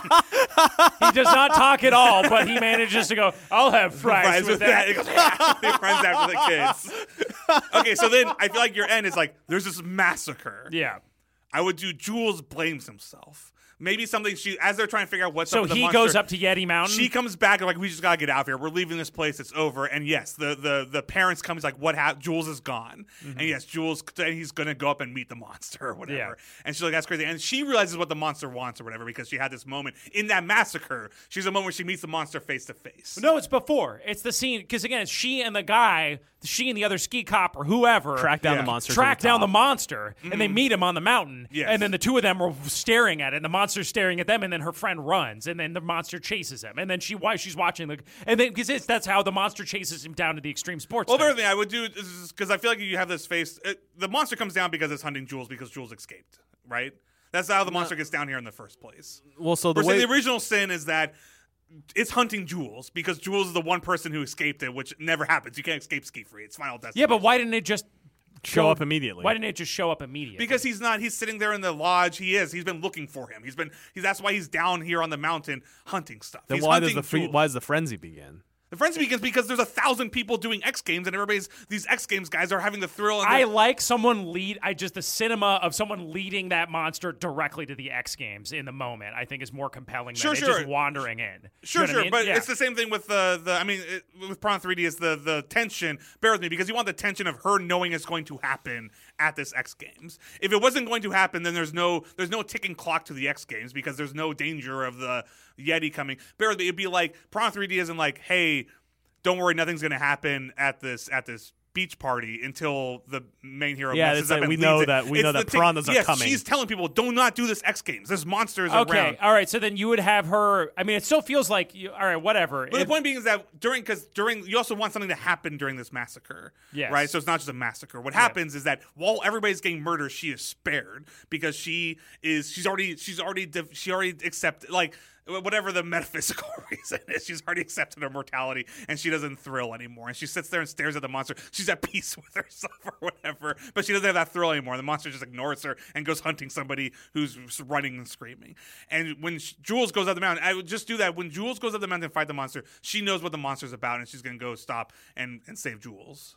He does not talk at all, but he manages to go, I'll have fries, fries with, with that. that. He goes, "Ah." He runs after the kids. Okay, so then I feel like your end is like, there's this massacre. Yeah. I would do Jules blames himself. Maybe something she, as they're trying to figure out what's So up with the he monster, goes up to Yeti Mountain. She comes back and like, we just gotta get out of here. We're leaving this place. It's over. And yes, the the the parents come. He's like, what happened? Jules is gone. Mm-hmm. And yes, Jules. And he's gonna go up and meet the monster or whatever. Yeah. And she's like, that's crazy. And she realizes what the monster wants or whatever because she had this moment in that massacre. She's a moment where she meets the monster face to face. No, it's before. It's the scene because again, it's she and the guy, she and the other ski cop or whoever track down Yeah. the monster. track to the down the top. monster, and they meet him on the mountain. Yes. And then the two of them are staring at it, and the monster's staring at them, and then her friend runs, and then the monster chases him, and then she why she's watching the and then because that's how the monster chases him down to the extreme sports. Well, thing. the other thing I would do is because I feel like you have this face. It, the monster comes down because it's hunting Jules because Jules escaped, right? That's how the monster gets down here in the first place. Well, so the Versus way the original sin is that it's hunting Jules because Jules is the one person who escaped it, which never happens. You can't escape ski free. It's Final Destination. yeah, but why didn't it just show go- up immediately. Why didn't it just show up immediately? Because he's not. He's sitting there in the lodge. He is. He's been looking for him. He's been. He's. That's why he's down here on the mountain hunting stuff. then he's why does hunting the free, Jules. why does the frenzy begin? The frenzy begins because there's a thousand people doing X Games, and everybody's these X Games guys are having the thrill. And I the- like someone lead. I just the cinema of someone leading that monster directly to the X Games in the moment. I think is more compelling Sure, than it sure. just wandering in. Sure, You know what sure, I mean? but Yeah. it's the same thing with the the. I mean, it, with Prawn three D is the the tension. Bear with me because you want the tension of her knowing it's going to happen at this X Games. If it wasn't going to happen, then there's no there's no ticking clock to the X Games because there's no danger of the Yeti coming. Bear with me. It'd be like Prawn three D isn't like, hey, don't worry, nothing's going to happen at this at this beach party until the main hero Yeah, messes it's up like and we leads know it. that- we It's know the that tick- piranhas are yes, coming. She's telling people, do not do this X Games. There's monsters Okay, around. all right. So then you would have her. I mean, it still feels like you. All right, whatever. But If- the point being is that during, because during, you also want something to happen during this massacre, Yes. right? So it's not just a massacre. What happens is that while everybody's getting murdered, she is spared because she is, she's already, she's already, div- she already accepted, like, whatever the metaphysical reason is, she's already accepted her mortality and she doesn't thrill anymore. And she sits there and stares at the monster. She's at peace with herself or whatever, but she doesn't have that thrill anymore. The monster just ignores her and goes hunting somebody who's running and screaming. And when sh- Jules goes up the mountain, I would just do that. When Jules goes up the mountain and fight the monster, she knows what the monster's about and she's going to go stop and, and save Jules.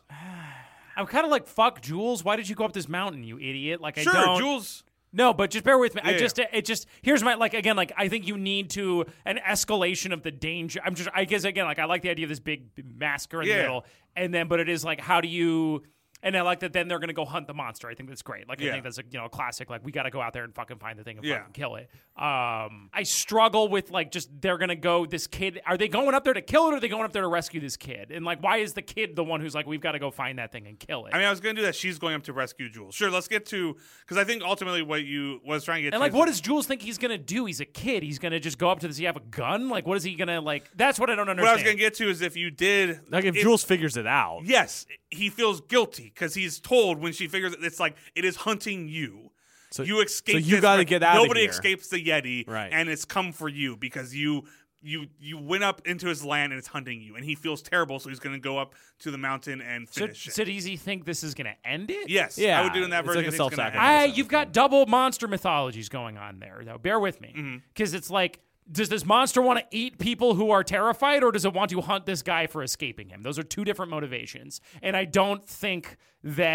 I'm kind of like, fuck, Jules. Why did you go up this mountain, you idiot? Like, Sure, I don't. Jules. No, but just bear with me. I Yeah, just, it just, here's my, like, again, like, I think you need to, an escalation of the danger. I'm just, I guess, again, like, I like the idea of this big massacre in Yeah. the middle. And then, but it is like, how do you, and I like that then they're going to go hunt the monster. I think that's great. Like, I Yeah. think that's a, you know, a classic, like, we got to go out there and fucking find the thing and Yeah. fucking kill it. Um, I struggle with, like, just, they're going to go, this kid, are they going up there to kill it or are they going up there to rescue this kid? And, like, why is the kid the one who's like, we've got to go find that thing and kill it? I mean, I was going to do that. She's going up to rescue Jules. Sure, let's get to, because I think ultimately what you was trying to get And to like, is- what does Jules think he's gonna do? He's a kid. He's gonna just go up to this. Does he have a gun? Like, what is he gonna like? That's what I don't what understand. I was going to get to is if you did, Like if if- Jules figures it out. yes, he feels guilty because he's told when she figures it, it's like it is hunting you. So- you escape. so you gotta get out of Nobody here. escapes the Yeti, Right. and it's come for you because you you you went up into his land and it's hunting you, and he feels terrible, so he's going to go up to the mountain and so, finish it. so does he think this is gonna end it? Yes, Yeah, I would do in that it's version. like a I think it's gonna self-sacrifice. happen. I, you've got double monster mythologies going on there, though. Bear with me, because it's like, does this monster want to eat people who are terrified, or does it want to hunt this guy for escaping him? Those are two different motivations, and I don't think that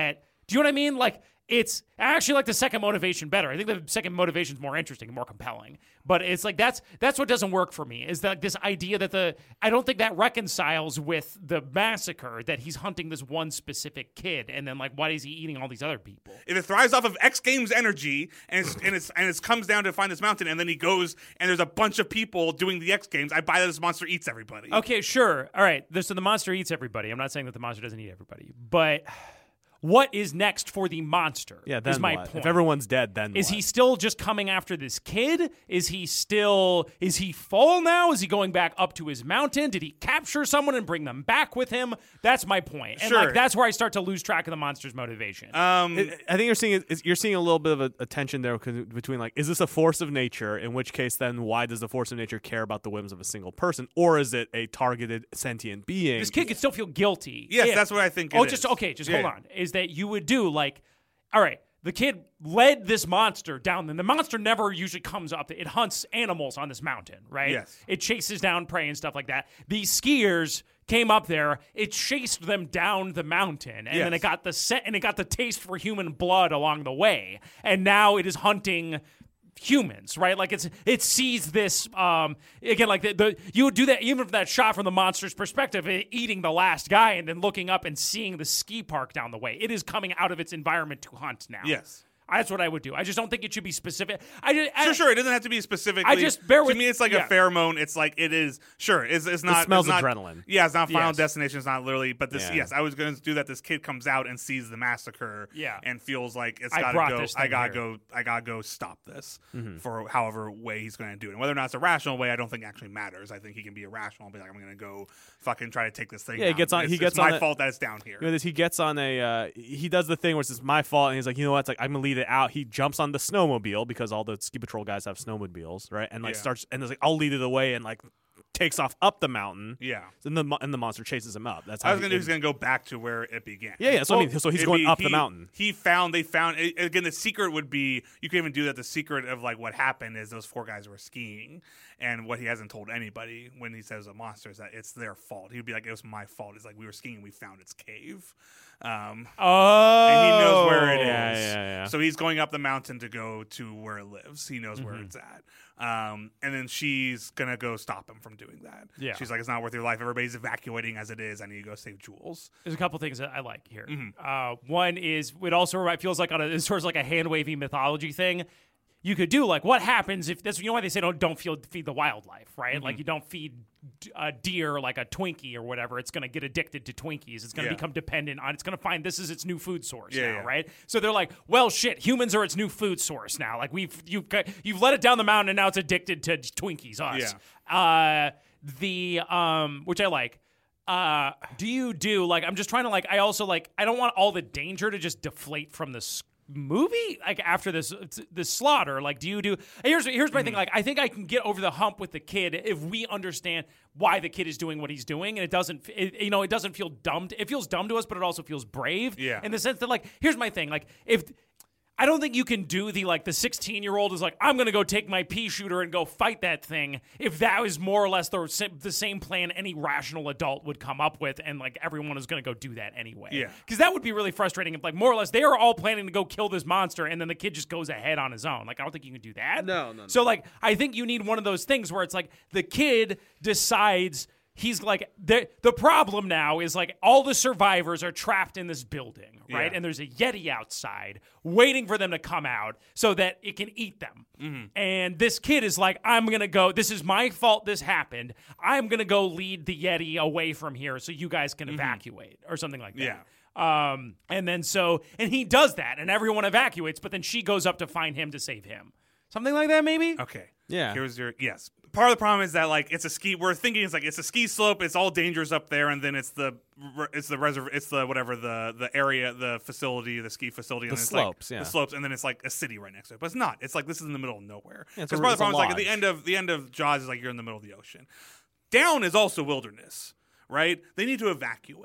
Do you know what I mean? Like, it's I actually like the second motivation better. I think the second motivation is more interesting and more compelling. But it's like that's that's what doesn't work for me. Is that this idea that the I don't think that reconciles with the massacre that he's hunting this one specific kid, and then like why is he eating all these other people? If it thrives off of X Games energy, and it's and it's and it comes down to find this mountain, and then he goes and there's a bunch of people doing the X Games, I buy that this monster eats everybody. Okay, sure, all right. So the monster eats everybody. I'm not saying that the monster doesn't eat everybody, but. What is next for the monster? Yeah, then is my what? point. If everyone's dead, then is what? he still just coming after this kid? Is he still is he full now? Is he going back up to his mountain? Did he capture someone and bring them back with him? That's my point. And Sure. like that's where I start to lose track of the monster's motivation. Um, It- I think you're seeing is- you're seeing a little bit of a, a tension there 'cause between like, is this a force of nature? In which case, then why does the force of nature care about the whims of a single person, or is it a targeted sentient being? this kid could still feel guilty. yes, if- that's what I think. It Oh, is. just okay. Just Yeah. hold on. Is that you would do like, all right? The kid led this monster down, and the monster never usually comes up. It hunts animals on this mountain, right? Yes. It chases down prey and stuff like that. These skiers came up there. It chased them down the mountain, and then Yes. it got the set, and it got the taste for human blood along the way, and now it is hunting humans, right? Like it's it sees this um again, like the, the you would do that even from that shot from the monster's perspective, it eating the last guy and then looking up and seeing the ski park down the way. It is coming out of its environment to hunt now. Yes. That's what I would do. I just don't think it should be specific. I just I, Sure, sure. It doesn't have to be specifically. I just- bear with- To me, it's like yeah. a pheromone. It's like it is. Sure, it's, it's not. smells it's not, adrenaline. Yeah, it's not Final Yes. Destination. It's not literally. But this, Yeah. yes, I was going to do that. This kid comes out and sees the massacre. Yeah. And feels like it's I got to brought go. this I thing gotta here. go. I gotta go stop this Mm-hmm. for however way he's going to do it. And whether or not it's a rational way, I don't think actually matters. I think he can be irrational and be like, I'm going to go fucking try to take this thing. Yeah, he down. gets on- It's, he it's gets my on it- fault that it's down here. You know, this, he gets on a uh, he does the thing where it's just my fault, and he's like, you know what? It's like I'm gonna lead it out. He jumps on the snowmobile because all the ski patrol guys have snowmobiles, right? And like Yeah. starts and it's like I'll lead it away and like takes off up the mountain. Yeah. And the mo- and the monster chases him up. That's how I was he- gonna do is gonna go back to where it began. Yeah, yeah. So I mean, so he's it'd going be- up the he- mountain. He found, they found a- again. The secret would be you can even do that. The secret of like what happened is those four guys were skiing, and what he hasn't told anybody when he says a monster is that it's their fault. He'd be like, it was my fault. It's like we were skiing, and we found its cave. Um, Oh, and he knows where it is. Yeah, yeah, yeah. So he's going up the mountain to go to where it lives. He knows where Mm-hmm. it's at. Um, and then she's gonna go stop him from doing that. Yeah. She's like, it's not worth your life. Everybody's evacuating as it is. I need to go save Jules. There's a couple things that I like here. Mm-hmm. Uh, one is it also it feels like on a it's sort of like a hand wavy mythology thing. You could do like what happens if this. You know why they say don't don't feed, feed the wildlife, right? Mm-hmm. Like you don't feed a deer like a Twinkie or whatever. It's going to get addicted to Twinkies. It's going to Yeah. become dependent on. It's going to find this is its new food source Yeah, now, yeah. right? So they're like, well, shit, humans are its new food source now. Like we've you've got- you've let it down the mountain and now it's addicted to Twinkies. Us. Uh, the um, which I like. Uh, do you do like I'm just trying to like I also like I don't want all the danger to just deflate from this movie like after this this slaughter. Like do you do here's here's my thing, like I think I can get over the hump with the kid if we understand why the kid is doing what he's doing, and it doesn't it, you know it doesn't feel dumb to, it feels dumb to us, but it also feels brave. Yeah. In the sense that like here's my thing, like if I don't think you can do the like the sixteen year old is like I'm gonna go take my pea shooter and go fight that thing if that was more or less the, the same plan any rational adult would come up with, and like everyone is gonna go do that anyway. Yeah. Because that would be really frustrating if like more or less they are all planning to go kill this monster and then the kid just goes ahead on his own. Like I don't think you can do that. No, no, no. So like I think you need one of those things where it's like the kid decides. He's like, the the problem now is like all the survivors are trapped in this building, right? Yeah. And there's a Yeti outside waiting for them to come out so that it can eat them. Mm-hmm. And this kid is like, I'm going to go, this is my fault this happened. I'm going to go lead the Yeti away from here so you guys can evacuate or something like that. Yeah. Um, and then so, and he does that and everyone evacuates, but then she goes up to find him to save him. Something like that, maybe? Okay. Yeah. Here's your yes. Part of the problem is that like it's a ski. We're thinking it's like it's a ski slope. It's all dangers up there, and then it's the it's the reserv. It's the whatever the the area, the facility, the ski facility. And The then it's slopes, like, yeah. The slopes, and then it's like a city right next to it. But it's not. It's like this is in the middle of nowhere. Yeah, it's Because a- part of the it's a problem is like at the lodge. end of the end of Jaws is like you're in the middle of the ocean. Down is also wilderness, right? They need to evacuate.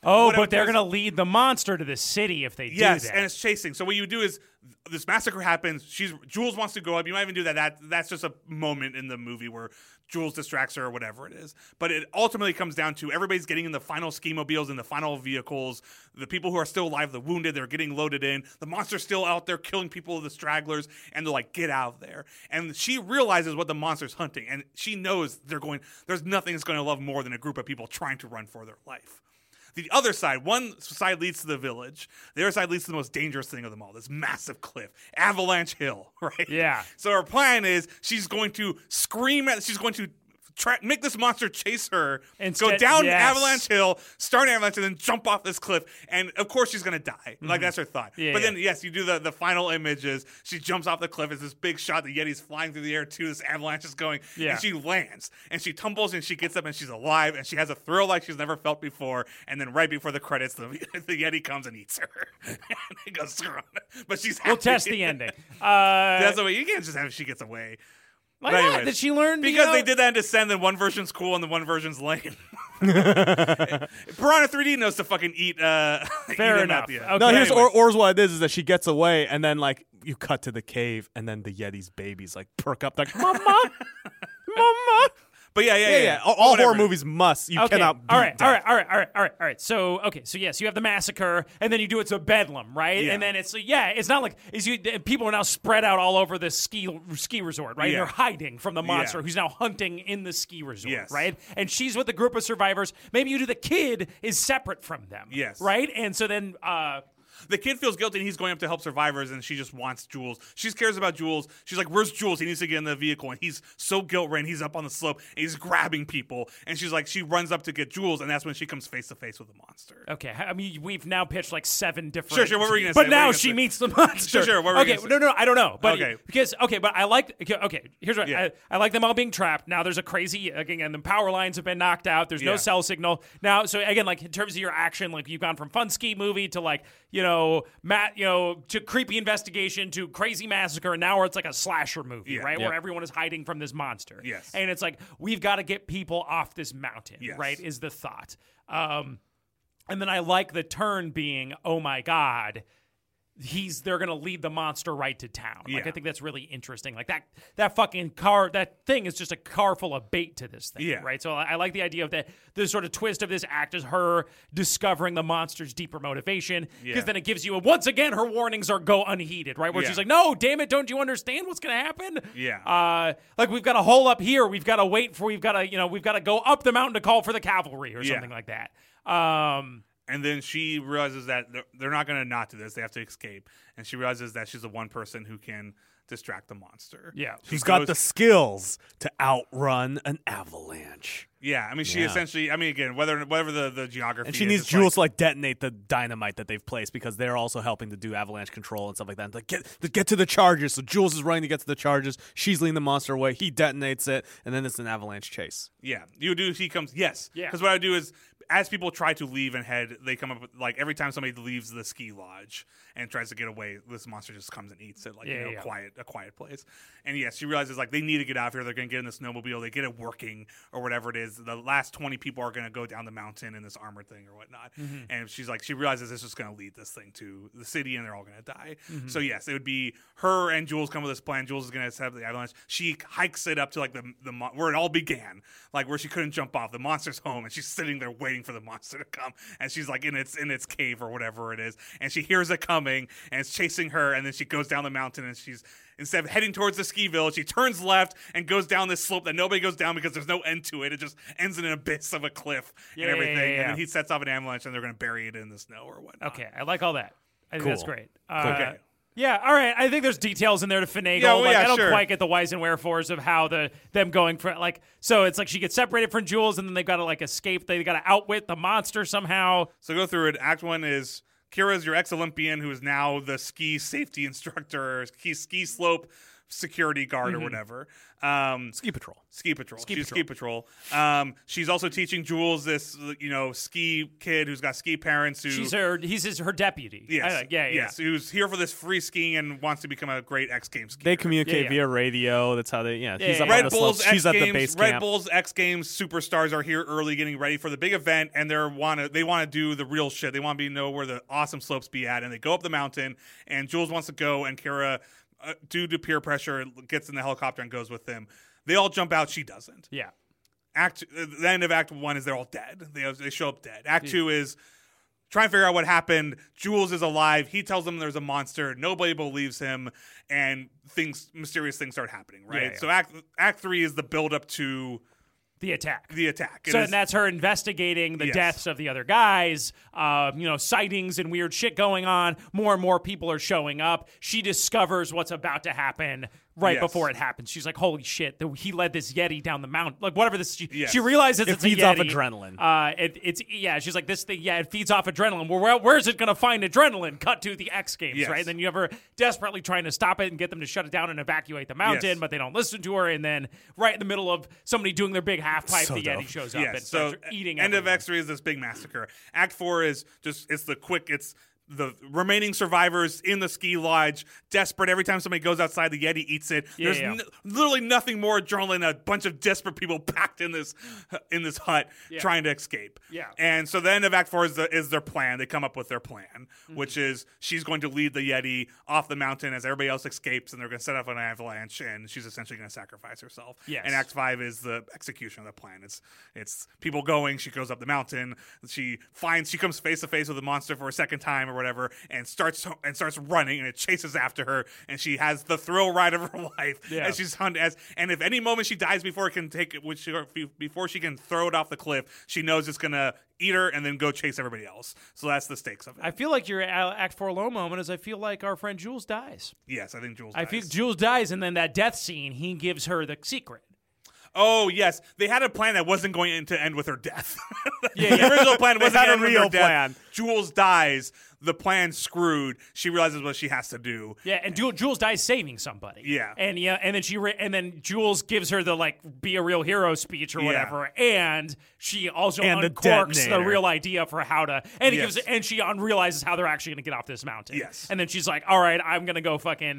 Oh, whatever but they're place- going to lead the monster to the city if they Yes, do that. and it's chasing. So what you do is this massacre happens. She's Jules wants to go up. You might even do that. That that's just a moment in the movie where Jules distracts her or whatever it is. But it ultimately comes down to everybody's getting in the final ski mobiles and the final vehicles. The people who are still alive, the wounded, they're getting loaded in. The monster's still out there killing people, the stragglers, and they're like, get out of there. And she realizes what the monster's hunting, and she knows they're going. There's nothing that's going to love more than a group of people trying to run for their life. The other side, one side leads to the village. The other side leads to the most dangerous thing of them all, this massive cliff, Avalanche Hill, right? Yeah. So her plan is she's going to scream at, she's going to try, make this monster chase her, Instead- go down yes. Avalanche Hill, start an avalanche, and then jump off this cliff. And of course she's going to die. Like that's her thought. Yeah, but yeah. then, yes, you do the, the final images. She jumps off the cliff. It's this big shot. The Yeti's flying through the air too. This avalanche is going. Yeah. And she lands. And she tumbles and she gets up and she's alive. And she has a thrill like she's never felt before. And then right before the credits, the, the Yeti comes and eats her. and it goes, "Screw it." But she's happy. We'll test the ending. Uh, That's the way. You can't just have she gets away. why But not? anyways, Did she learn? Because you know? they did that in Descend, and one version's cool and the one version's lame. Piranha three D knows to fucking eat. Uh, Fair eat him enough. At the end. Okay. No, here's or, Anyways. or's what it is: is that she gets away, and then like you cut to the cave, and then the Yeti's babies like perk up, like mama, mama. But yeah, yeah, Yeah, yeah. yeah. All, all Whatever. horror movies must. You Okay. cannot. all beat right, all death. right, all right, all right, all right, all right. So, okay, so yes, you have the massacre, and then you do it to Bedlam, right? Yeah. And then it's yeah, it's not like is you people are now spread out all over this ski ski resort, right? Yeah. They're hiding from the monster Yeah. who's now hunting in the ski resort, Yes. right? And she's with a group of survivors. Maybe you do the kid is separate from them, Yes. right? And so then. uh The kid feels guilty, and he's going up to help survivors, and she just wants Jules. She cares about Jules. She's like, "Where's Jules? He needs to get in the vehicle." And he's so guilt-ridden. He's up on the slope, and he's grabbing people. And she's like, she runs up to get Jules, and that's when she comes face to face with the monster. Okay, I mean we've now pitched like seven different. Sure, sure, what were you gonna But say? What were now you gonna she say? meets the monster. Sure, sure, what were you okay, gonna say? no, no, I don't know, but Okay. because okay, but I like okay, okay. Here's what Yeah. I, I like them all being trapped. Now there's a crazy again, and the power lines have been knocked out. There's no Yeah. cell signal now. So again, like in terms of your action, like you've gone from fun ski movie to like you know Matt, you know to creepy investigation to crazy massacre, and now it's like a slasher movie, Yeah. right? Yep. Where everyone is hiding from this monster. Yes. and it's like we've got to get people off this mountain, Yes. right? Is the thought. Um, And then I like the turn being, oh my God, he's they're gonna lead the monster right to town. Like Yeah. I think that's really interesting. Like that that fucking car that thing is just a car full of bait to this thing. Yeah. Right. So I, I like the idea of that the sort of twist of this act is her discovering the monster's deeper motivation. Because Yeah. then it gives you a, once again her warnings are go unheeded, right? Where Yeah. she's like, no, damn it, don't you understand what's gonna happen? Yeah. Uh like we've got a hole up here, we've got to wait for we've got to, you know, we've got to go up the mountain to call for the cavalry or Yeah. something like that. Um And then she realizes that they're, they're not going to not do this. They have to escape. And she realizes that she's the one person who can distract the monster. Yeah. She Who's got goes- the skills to outrun an avalanche. Yeah, I mean, she Yeah. essentially, I mean, again, whether whatever the, the geography And she is, needs it's Jules like- to like detonate the dynamite that they've placed because they're also helping to do avalanche control and stuff like that. And like get to get to the charges. So Jules is running to get to the charges. She's leading the monster away. He detonates it, and then it's an avalanche chase. Yeah, you do. He comes. Yes. Yeah. Because what I do is, as people try to leave and head, they come up with like every time somebody leaves the ski lodge and tries to get away, this monster just comes and eats it, like Yeah, you know, yeah. quiet, a quiet place. And yes, she realizes like they need to get out of here. They're going to get in the snowmobile. They get it working or whatever it is. The last twenty people are going to go down the mountain in this armored thing or whatnot. Mm-hmm. And she's like, she realizes this is going to lead this thing to the city, and they're all going to die. Mm-hmm. So yes, it would be her and Jules come with this plan. Jules is going to set up the avalanche. She hikes it up to like the the mo- where it all began, like where she couldn't jump off. The monster's home, and she's sitting there waiting for the monster to come. And she's like in its in its cave or whatever it is, and she hears it coming, and it's chasing her. And then she goes down the mountain, and she's instead of heading towards the ski village, she turns left and goes down this slope that nobody goes down because there's no end to it. It just ends in an abyss of a cliff Yeah, and everything. yeah, yeah, And yeah. then he sets off an avalanche, and they're going to bury it in the snow or whatnot. Okay, I like all that. I think that's Cool. great. Uh, Okay. Yeah, all right. I think there's details in there to finagle. Yeah, well, like, yeah, I don't sure. quite get the whys and wherefores of how the them going for like. So it's like she gets separated from Jules, and then they've got to like escape. They got to outwit the monster somehow. So go through it. Act one is Kira's your ex-Olympian who is now the ski safety instructor, ski, ski slope security guard Mm-hmm. or whatever. Um, Ski patrol. Ski patrol. Ski she's patrol. ski patrol. Um, she's also teaching Jules, this you know ski kid who's got ski parents who She's her. He's his, her deputy. yes, I- yeah, yeah. yes, who's here for this free skiing and wants to become a great X Games skier. They communicate Yeah, yeah. via radio. That's how they. Yeah, Yeah, he's yeah, up yeah. on Red the Bulls slopes. X She's at the Games. base Red camp. Bulls X Games superstars are here early, getting ready for the big event, and they want to. They want to do the real shit. They want to be know where the awesome slopes be at, and they go up the mountain. And Jules wants to go, and Kira, uh, due to peer pressure, gets in the helicopter and goes with them. They all jump out. She doesn't. Yeah. Act. uh, The end of Act One is they're all dead. They they show up dead. Act Two is trying to figure out what happened. Jules is alive. He tells them there's a monster. Nobody believes him, and things mysterious things start happening. Right. Yeah, yeah. So Act Act Three is the build up to The attack. the attack. It So is- and that's her investigating the Yes. deaths of the other guys, uh, you know, sightings and weird shit going on. More and more people are showing up. She discovers what's about to happen right Yes. before it happens. She's like, "Holy shit! The, he led this Yeti down the mountain. Like whatever this." She, Yes. she realizes It it's feeds a off Yeti. adrenaline. Uh, it, it's yeah. She's like, "This thing, yeah, it feeds off adrenaline. Well, where, where's it gonna find adrenaline?" Cut to the X Games, Yes. right? And then you have her desperately trying to stop it and get them to shut it down and evacuate the mountain, Yes. but they don't listen to her. And then right in the middle of somebody doing their big half pipe, So the Yeti dope. shows up. Yes, and so starts eating end of everyone. X three is this big massacre. Act four is just it's the quick it's the remaining survivors in the ski lodge, desperate. Every time somebody goes outside, the Yeti eats it. Yeah, There's yeah. n- literally nothing more adrenaline than a bunch of desperate people packed in this in this hut Yeah. trying to escape. Yeah. And so the end of Act Four is, the, is their plan. They come up with their plan, Mm-hmm. which is she's going to lead the Yeti off the mountain as everybody else escapes, and they're going to set up an avalanche, and she's essentially going to sacrifice herself. Yes. And Act Five is the execution of the plan. It's it's people going. She goes up the mountain. She finds she comes face to face with a monster for a second time or whatever, and starts and starts running, and it chases after her, and she has the thrill ride of her life. Yeah. And she's hunted as and if any moment she dies before it can take it, which she, before she can throw it off the cliff, she knows it's gonna eat her and then go chase everybody else. So that's the stakes of it. I feel like your uh, Act Four low moment is I feel like our friend Jules dies. yes, I think Jules. I dies. feel Jules dies, and then that death scene, he gives her the secret. Oh yes, they had a plan that wasn't going to end with her death. Yeah, the yeah. original plan They wasn't had going a to end with real her death. plan. Jules dies. The plan's screwed. She realizes what she has to do. Yeah, and Ju- Jules dies saving somebody. Yeah. and yeah, and then she re- and then Jules gives her the like be a real hero speech or Yeah. whatever, and she also And the uncorks the, detonator. real idea for how to, and he Yes. gives and she unrealizes how they're actually going to get off this mountain. Yes. and then she's like, "All right, I'm going to go fucking."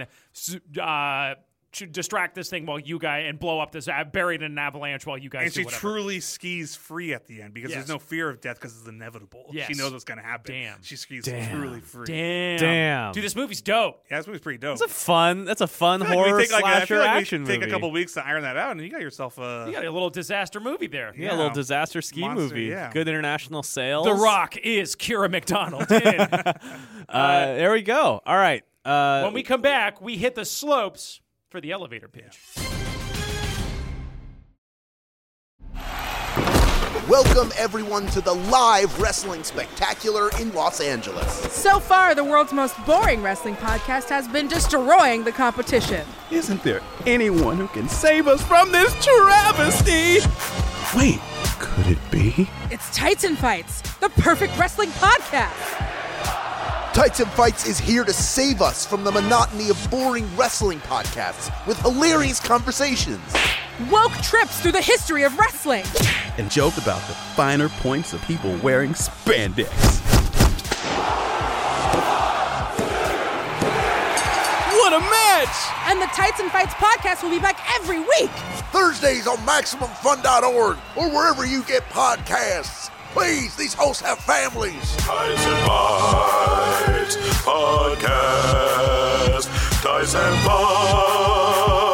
Uh, to distract this thing while you guys and blow up this uh, buried in an avalanche while you guys And do she whatever. truly skis free at the end because Yes. there's no fear of death because it's inevitable. Yes. She knows what's going to happen. Damn. She skis Damn. truly free. Damn, Damn. dude, this movie's dope. Yeah, this movie's pretty dope. It's a fun. That's a fun I feel like we horror take, like, a- I slasher feel like we action take movie. a couple weeks to iron that out, and you got yourself a. You got a little disaster movie there. yeah, a little Yeah. disaster ski Monster, movie. yeah. Good international sales. The Rock is Kira McDonald. In. Uh, there we go. All right. Uh, When we come back, we hit the slopes for the elevator pitch. Welcome, everyone, to the live wrestling spectacular in Los Angeles. So far, the world's most boring wrestling podcast has been destroying the competition. Isn't there anyone who can save us from this travesty? Wait, could it be? It's Titan Fights, the perfect wrestling podcast. Tights and Fights is here to save us from the monotony of boring wrestling podcasts with hilarious conversations. Woke trips through the history of wrestling. And joke about the finer points of people wearing spandex. What a match! And the Tights and Fights podcast will be back every week. Thursdays on Maximum Fun dot org or wherever you get podcasts. Please, these hosts have families. Tights and Fights Podcast. Tights and Fights.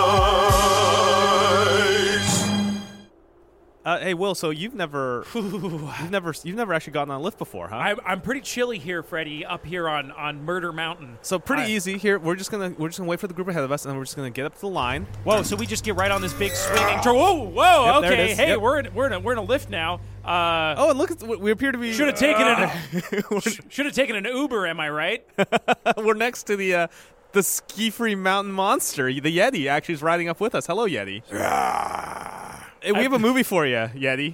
uh, hey, Will. So you've never, you've never, you've never actually gotten on a lift before, huh? I'm, I'm pretty chilly here, Freddie, up here on, on Murder Mountain. so pretty I- easy here. We're just gonna, we're just gonna wait for the group ahead of us, and then we're just gonna get up to the line. Whoa, so we just get right on this big swinging door. Whoa, whoa, Yep, there it okay. is. Hey, Yep. we're in, we're in a, we're in a lift now. Uh, Oh, and look, at, we appear to be. should have taken uh, an should have taken an Uber. Am I right? We're next to the uh, the ski-free mountain monster. The Yeti actually is riding up with us. Hello, Yeti. Hey, we have a movie for you, Yeti.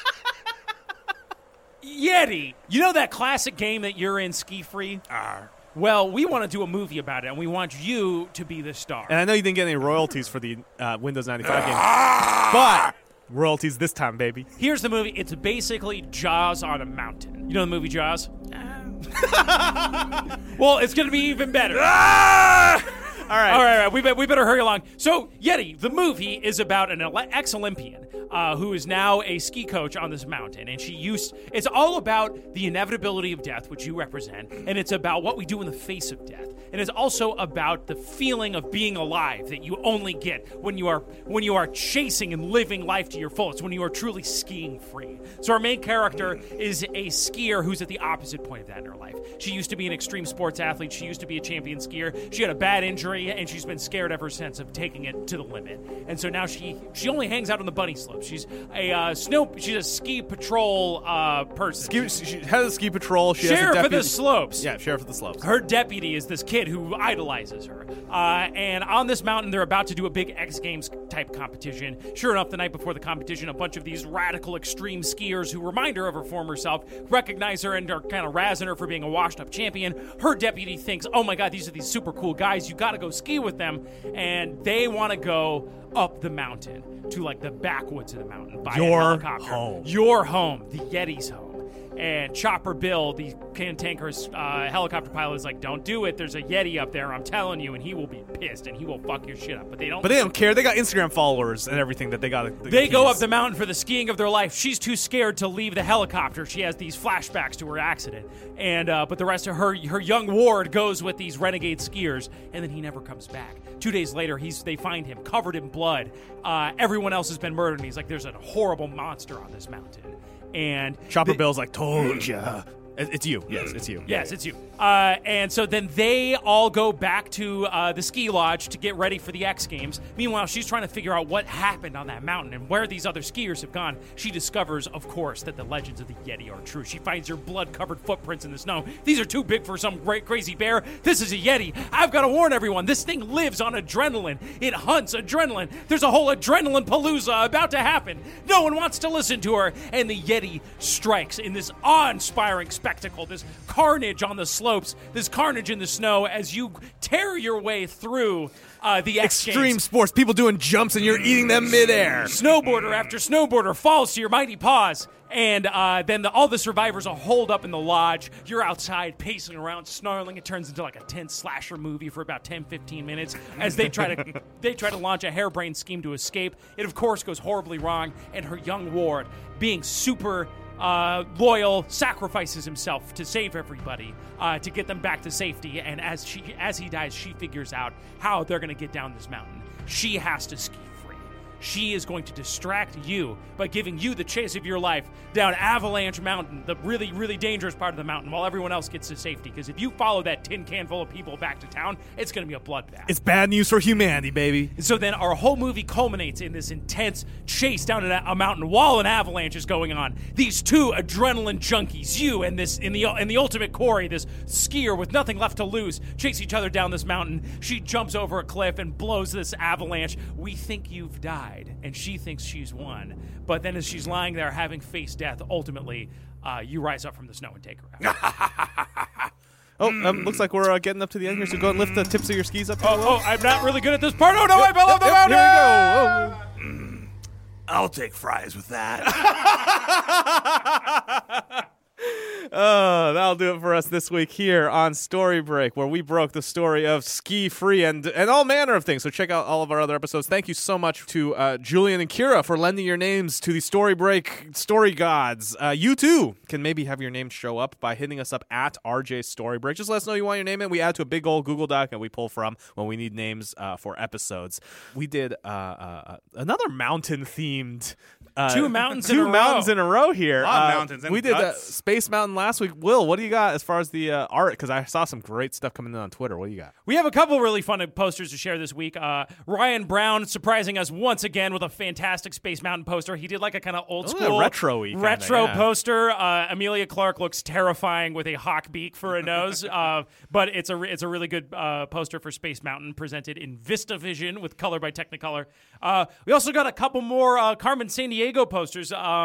Yeti. You know that classic game that you're in, Ski Free? Well, we want to do a movie about it, and we want you to be the star. And I know you didn't get any royalties for the uh, Windows ninety-five game, but royalties this time, baby. Here's the movie. It's basically Jaws on a mountain. You know the movie Jaws? Well, it's going to be even better. All right. All right, all right. We, be, we better hurry along. So, Yeti, the movie is about an ele- ex-Olympian uh, who is now a ski coach on this mountain. And she used, it's all about the inevitability of death, which you represent. And it's about what we do in the face of death. And it's also about the feeling of being alive that you only get when you are when you are chasing and living life to your fullest, when you are truly skiing free. So our main character is a skier who's at the opposite point of that in her life. She used to be an extreme sports athlete. She used to be a champion skier. She had a bad injury, and she's been scared ever since of taking it to the limit. And so now she she only hangs out on the bunny slopes. She's a uh, snow. She's a ski patrol uh, person. Ski, she has a ski patrol. She has a Sheriff of deputy. the slopes. Yeah, sheriff of the slopes. Her deputy is this kid who idolizes her. Uh, and on this mountain, they're about to do a big X Games type competition. Sure enough, the night before the competition, a bunch of these radical extreme skiers who remind her of her former self recognize her and are kind of razzing her for being a washed up champion. Her deputy thinks, oh my God, these are these super cool guys. You got to go ski with them. And they want to go up the mountain to like the backwoods of the mountain by Your a helicopter. home. Your home. The Yeti's home. And Chopper Bill, the cantankerous uh, helicopter pilot, is like, don't do it. There's a Yeti up there, I'm telling you, and he will be pissed, and he will fuck your shit up. But they don't. But they don't care. They got Instagram followers and everything that they got. The They go keys. up the mountain for the skiing of their life. She's too scared to leave the helicopter. She has these flashbacks to her accident. And uh, but the rest of her her young ward goes with these renegade skiers, and then he never comes back. Two days later, he's they find him covered in blood. Uh, everyone else has been murdered, and he's like, there's a horrible monster on this mountain. And Chopper the- Bill's like, told ya. It- It's you. Yes, it's you. Yes, it's you. Uh, and so then they all go back to uh, the ski lodge to get ready for the X Games. Meanwhile, she's trying to figure out what happened on that mountain and where these other skiers have gone. She discovers, of course, that the legends of the Yeti are true. She finds her blood-covered footprints in the snow. These are too big for some great crazy bear. This is a Yeti. I've got to warn everyone. This thing lives on adrenaline. It hunts adrenaline. There's a whole adrenaline palooza about to happen. No one wants to listen to her. And the Yeti strikes in this awe-inspiring spectacle, this carnage on the slopes, this carnage in the snow as you tear your way through uh, the X Extreme Games. sports. People doing jumps and you're eating them midair. Snowboarder after snowboarder falls to your mighty paws. And uh, then the, all the survivors are holed up in the lodge. You're outside pacing around, snarling. It turns into like a tense slasher movie for about ten, fifteen minutes as they try to they try to launch a harebrained scheme to escape. It, of course, goes horribly wrong. And her young ward, being super uh, loyal, sacrifices himself to save everybody, uh, to get them back to safety. And as she as he dies, she figures out how they're going to get down this mountain. She has to ski. She is going to distract you by giving you the chase of your life down Avalanche Mountain, the really, really dangerous part of the mountain, while everyone else gets to safety. Because if you follow that tin can full of people back to town, it's going to be a bloodbath. It's bad news for humanity, baby. And so then our whole movie culminates in this intense chase down a mountain while an avalanche is going on. These two adrenaline junkies, you and this in the in the ultimate Corey, this skier with nothing left to lose, chase each other down this mountain. She jumps over a cliff and blows this avalanche. We think you've died. And she thinks she's won. But then as she's lying there having faced death, ultimately, uh, you rise up from the snow and take her out. Oh, um, looks like we're uh, getting up to the end here, so go and lift the tips of your skis up. oh, oh, I'm not really good at this part. Oh, no, I fell off the Yep, mountain! here we go. Oh. I'll take fries with that. Uh, that'll do it for us this week here on Story Break, where we broke the story of Ski Free and and all manner of things. So check out all of our other episodes. Thank you so much to uh, Julian and Kira for lending your names to the Story Break story gods. Uh, you too can maybe have your name show up by hitting us up at R J Story Break. Just let us know you want your name in. We add to a big old Google Doc and we pull from when we need names uh, for episodes. We did uh, uh, another mountain themed. Uh, Two mountains two in a mountains row. in a row here. A lot of Uh, mountains and we did uh, guts. Space Mountain last week. Will, what do you got as far as the uh, art? Because I saw some great stuff coming in on Twitter. What do you got? We have a couple really fun posters to share this week. Uh, Ryan Brown surprising us once again with a fantastic Space Mountain poster. He did like a kind of old Oh, school retro-y kinda, retro yeah. poster. Uh, Amelia Clark looks terrifying with a hawk beak for a nose, uh, but it's a re- it's a really good uh, poster for Space Mountain presented in VistaVision with color by Technicolor. Uh, we also got a couple more uh, Carmen Sandiego posters. Um,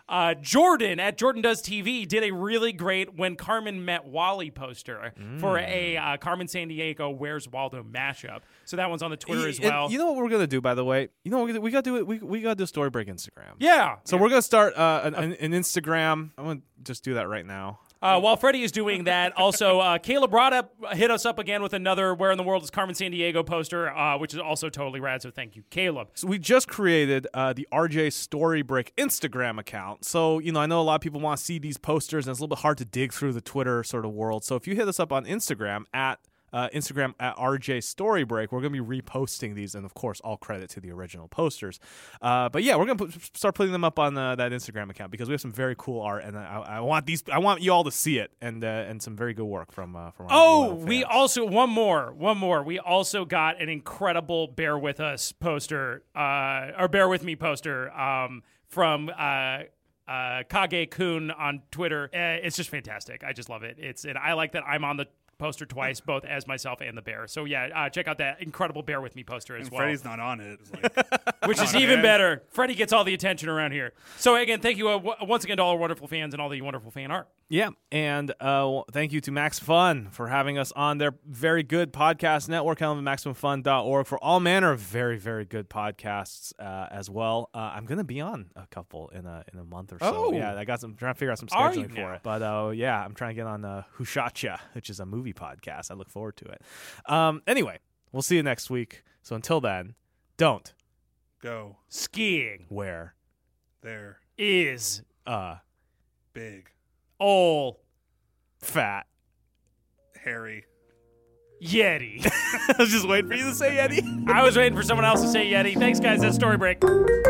Uh, Jordan at Jordan Does T V did a really great When Carmen Met Wally poster mm. for a uh, Carmen Sandiego Where's Waldo mashup. So that one's on the Twitter y- as well. You know what we're gonna do, by the way? You know what we got to do it. We we got to do a Story Break Instagram. Yeah. So yeah. we're gonna start uh, an, an, an Instagram. I'm gonna just do that right now. Uh, while Freddie is doing that, also, uh, Caleb brought up, hit us up again with another Where in the World is Carmen Sandiego poster, uh, which is also totally rad, so thank you, Caleb. So we just created uh, the R J Story Break Instagram account. So, you know, I know a lot of people want to see these posters, and it's a little bit hard to dig through the Twitter sort of world. So if you hit us up on Instagram at Uh, Instagram at R J Story Break. We're going to be reposting these, and of course, all credit to the original posters. Uh, but yeah, we're going to put, start putting them up on uh, that Instagram account because we have some very cool art, and I, I want these. I want you all to see it, and uh, and some very good work from uh, from. Our oh, we also one more, one more. We also got an incredible "Bear with Us" poster, uh, or "Bear with Me" poster um, from. Uh, uh, Kage Kun on Twitter. Uh, it's just fantastic. I just love it. It's and I like that I'm on the poster twice, both as myself and the bear. So yeah, uh, check out that incredible Bear With Me poster as and well. Freddie's not on it. It's like, which is even better. Freddie gets all the attention around here. So again, thank you uh, w- once again to all our wonderful fans and all the wonderful fan art. Yeah, and uh, thank you to Max Fun for having us on their very good podcast network, maximum fun dot org, for all manner of very, very good podcasts uh, as well. Uh, I'm going to be on a couple in a in a month or so. Oh. Yeah, I got some trying to figure out some Are you scheduling for now? it. But uh, yeah, I'm trying to get on uh, Hushacha, which is a movie podcast. I look forward to it. Um, anyway, we'll see you next week. So until then, don't go skiing where there is uh big ol' fat Harry Yeti. I was just waiting for you to say Yeti. I was waiting for someone else to say Yeti. Thanks, guys. That's Story Break.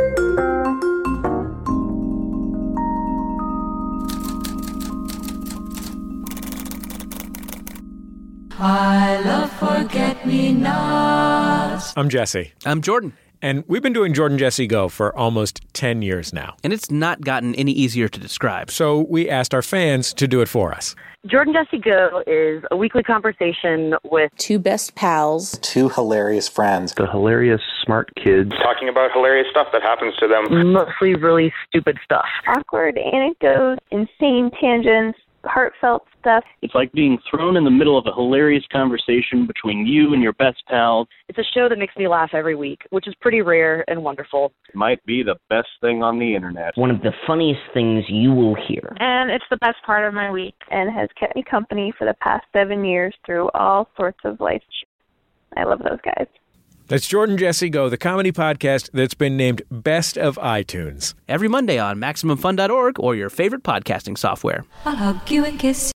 I love forget-me-nots. I'm Jesse. I'm Jordan. And we've been doing Jordan Jesse Go for almost ten years now. And it's not gotten any easier to describe. So we asked our fans to do it for us. Jordan Jesse Go is a weekly conversation with two best pals, two hilarious friends, the hilarious smart kids, talking about hilarious stuff that happens to them. Mostly really stupid stuff. Awkward anecdotes, insane tangents, heartfelt stuff. It's like being thrown in the middle of a hilarious conversation between you and your best pal. It's a show that makes me laugh every week, which is pretty rare and wonderful. It might be the best thing on the internet. One of the funniest things you will hear. And it's the best part of my week and has kept me company for the past seven years through all sorts of life. I love those guys. That's Jordan Jesse Go, the comedy podcast that's been named Best of iTunes. Every Monday on maximum fun dot org or your favorite podcasting software. I'll hug you and kiss